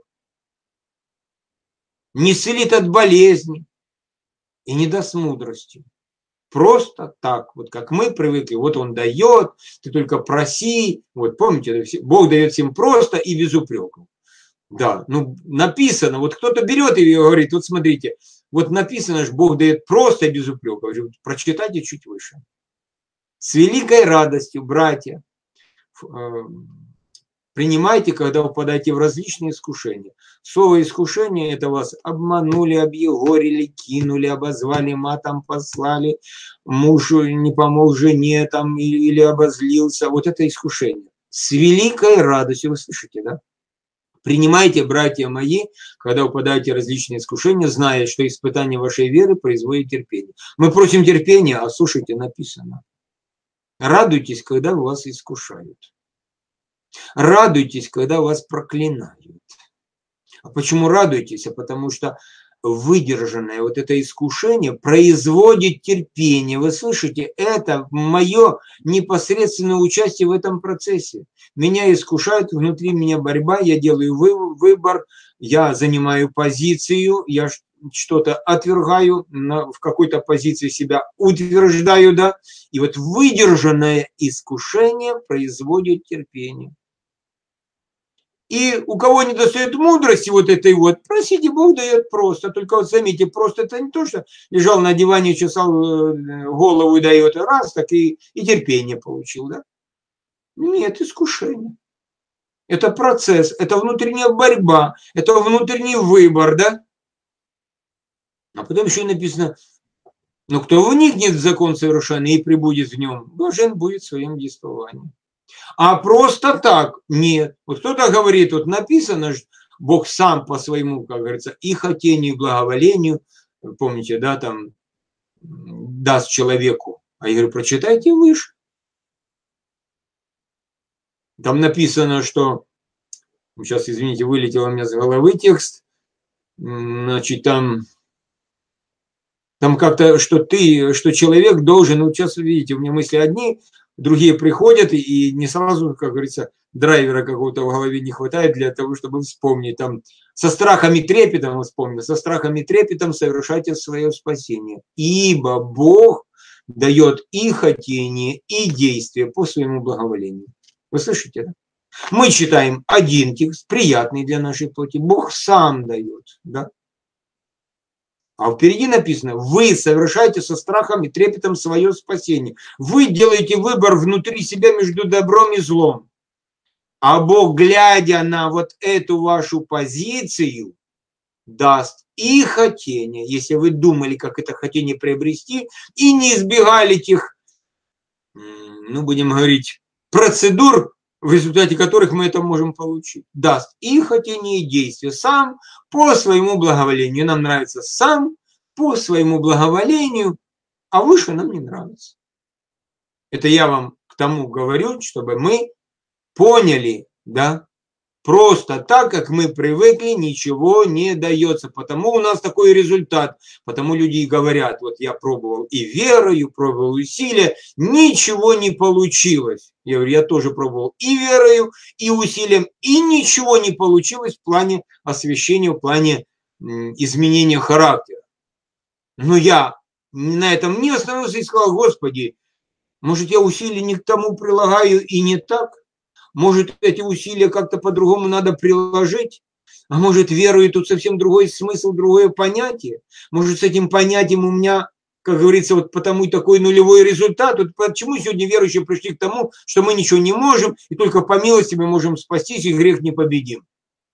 Не исцелит от болезни и не даст мудрости. Просто так, вот как мы привыкли, вот он дает, ты только проси, вот помните, Бог дает всем просто и без упреков. Да, ну написано, вот кто-то берет и говорит, вот смотрите, вот написано, что Бог дает просто и без упреков. Прочитайте чуть выше. С великой радостью, братья, принимайте, когда упадаете в различные искушения. Слово искушение – это вас обманули, объегорили, кинули, обозвали, матом послали, муж не помог жене там, или обозлился. Вот это искушение. С великой радостью, вы слышите, да? Принимайте, братья мои, когда упадаете в различные искушения, зная, что испытание вашей веры производит терпение. Мы просим терпения, а слушайте, написано. Радуйтесь, когда вас искушают. Радуйтесь, когда вас проклинают. А почему радуйтесь? А потому что выдержанное вот это искушение производит терпение. Вы слышите, это мое непосредственное участие в этом процессе. Меня искушают, внутри меня борьба, я делаю выбор, я занимаю позицию, я что-то отвергаю, в какой-то позиции себя утверждаю, да, и вот выдержанное искушение производит терпение. И у кого не достает мудрости вот этой вот, просите, Бог дает просто. Только вот заметьте, просто это не то, что лежал на диване, чесал голову и дает раз, так и, и терпение получил, да? Нет, искушение. Это процесс, это внутренняя борьба, это внутренний выбор, да? А потом еще и написано, но кто вникнет в закон совершенный и пребудет в нем, блажен будет в своем действовании. А просто так нет. Вот кто-то говорит, вот написано, что Бог сам по своему, как говорится, и хотению, и благоволению, помните, да, там, даст человеку. А я говорю, прочитайте выше. Там написано, что, сейчас, извините, вылетел у меня с головы текст, значит, там, там как-то, что ты, что человек должен, ну, сейчас, видите, у меня мысли одни, другие приходят, и не сразу, как говорится, драйвера какого-то в голове не хватает для того, чтобы вспомнить. Там, со страхом и трепетом, вспомнил, со страхом и трепетом совершайте свое спасение. Ибо Бог дает и хотение, и действие по своему благоволению. Вы слышите, да? Мы читаем один текст, приятный для нашей плоти. Бог сам дает, да? А впереди написано, вы совершаете со страхом и трепетом свое спасение. Вы делаете выбор внутри себя между добром и злом. А Бог, глядя на вот эту вашу позицию, даст и хотение, если вы думали, как это хотение приобрести, и не избегали тех, ну, будем говорить, процедур, в результате которых мы это можем получить. Даст и хотение, и действие сам по своему благоволению. Нам нравится сам по своему благоволению, а выше нам не нравится. Это я вам к тому говорю, чтобы мы поняли, да, просто так, как мы привыкли, ничего не дается. Потому у нас такой результат. Потому люди и говорят, вот я пробовал и верою, пробовал усилия, ничего не получилось. Я говорю, я тоже пробовал и верою, и усилием, и ничего не получилось в плане освящения, в плане изменения характера. Но я на этом не остановился и сказал, Господи, может, я усилия не к тому прилагаю и не так? Может, эти усилия как-то по-другому надо приложить? А может, верою тут совсем другой смысл, другое понятие? Может, с этим понятием у меня как говорится, вот потому и такой нулевой результат. Вот почему сегодня верующие пришли к тому, что мы ничего не можем, и только по милости мы можем спастись, и грех не победим.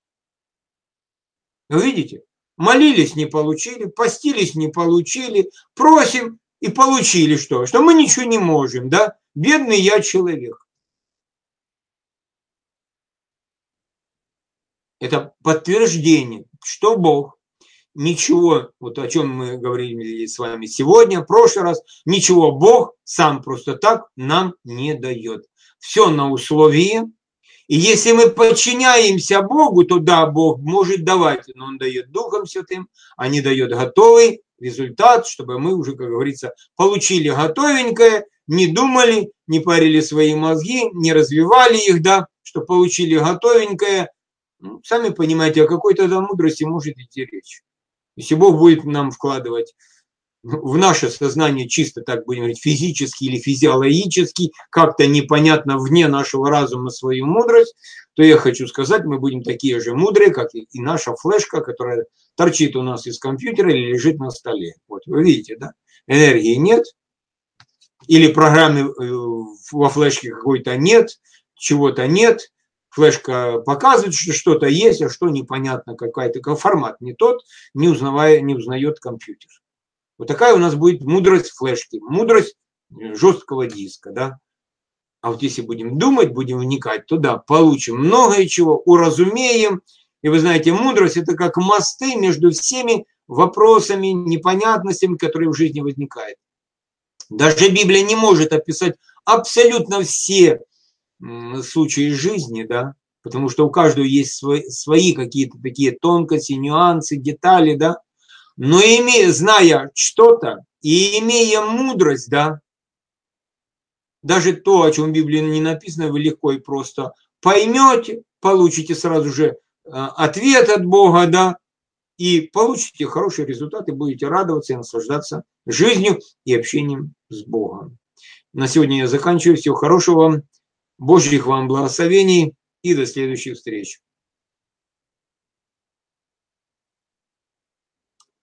Вы видите? Молились, не получили, постились, не получили, просим и получили что? Что мы ничего не можем, да? Бедный я человек. Это подтверждение, что Бог ничего, вот о чем мы говорили с вами сегодня, в прошлый раз, ничего Бог сам просто так нам не дает. Все на условии. И если мы подчиняемся Богу, то да, Бог может давать, но Он дает Духом Святым, а не дает готовый результат, чтобы мы уже, как говорится, получили готовенькое, не думали, не парили свои мозги, не развивали их, да, что получили готовенькое. Ну, сами понимаете, о какой тогда мудрости может идти речь. Если Бог будет нам вкладывать в наше сознание чисто, так будем говорить, физически или физиологически, как-то непонятно вне нашего разума свою мудрость, то я хочу сказать, мы будем такие же мудрые, как и наша флешка, которая торчит у нас из компьютера или лежит на столе. Вот вы видите, да? Энергии нет, или программы во флешке какой-то нет, чего-то нет. Флешка показывает, что что-то есть, а что непонятно, какой-то формат не тот, не, узнавая, не узнает компьютер. Вот такая у нас будет мудрость флешки, мудрость жесткого диска, да. А вот если будем думать, будем вникать, то да, получим многое чего, уразумеем. И вы знаете, мудрость – это как мосты между всеми вопросами, непонятностями, которые в жизни возникают. Даже Библия не может описать абсолютно все случаи жизни, да, потому что у каждого есть свои, свои какие-то такие тонкости, нюансы, детали, да, но имея, зная что-то и имея мудрость, да, даже то, о чем в Библии не написано, вы легко и просто поймете, получите сразу же ответ от Бога, да, и получите хорошие результаты, будете радоваться и наслаждаться жизнью и общением с Богом. На сегодня я заканчиваю. Всего хорошего вам. Божьих вам благословений и до следующих встреч.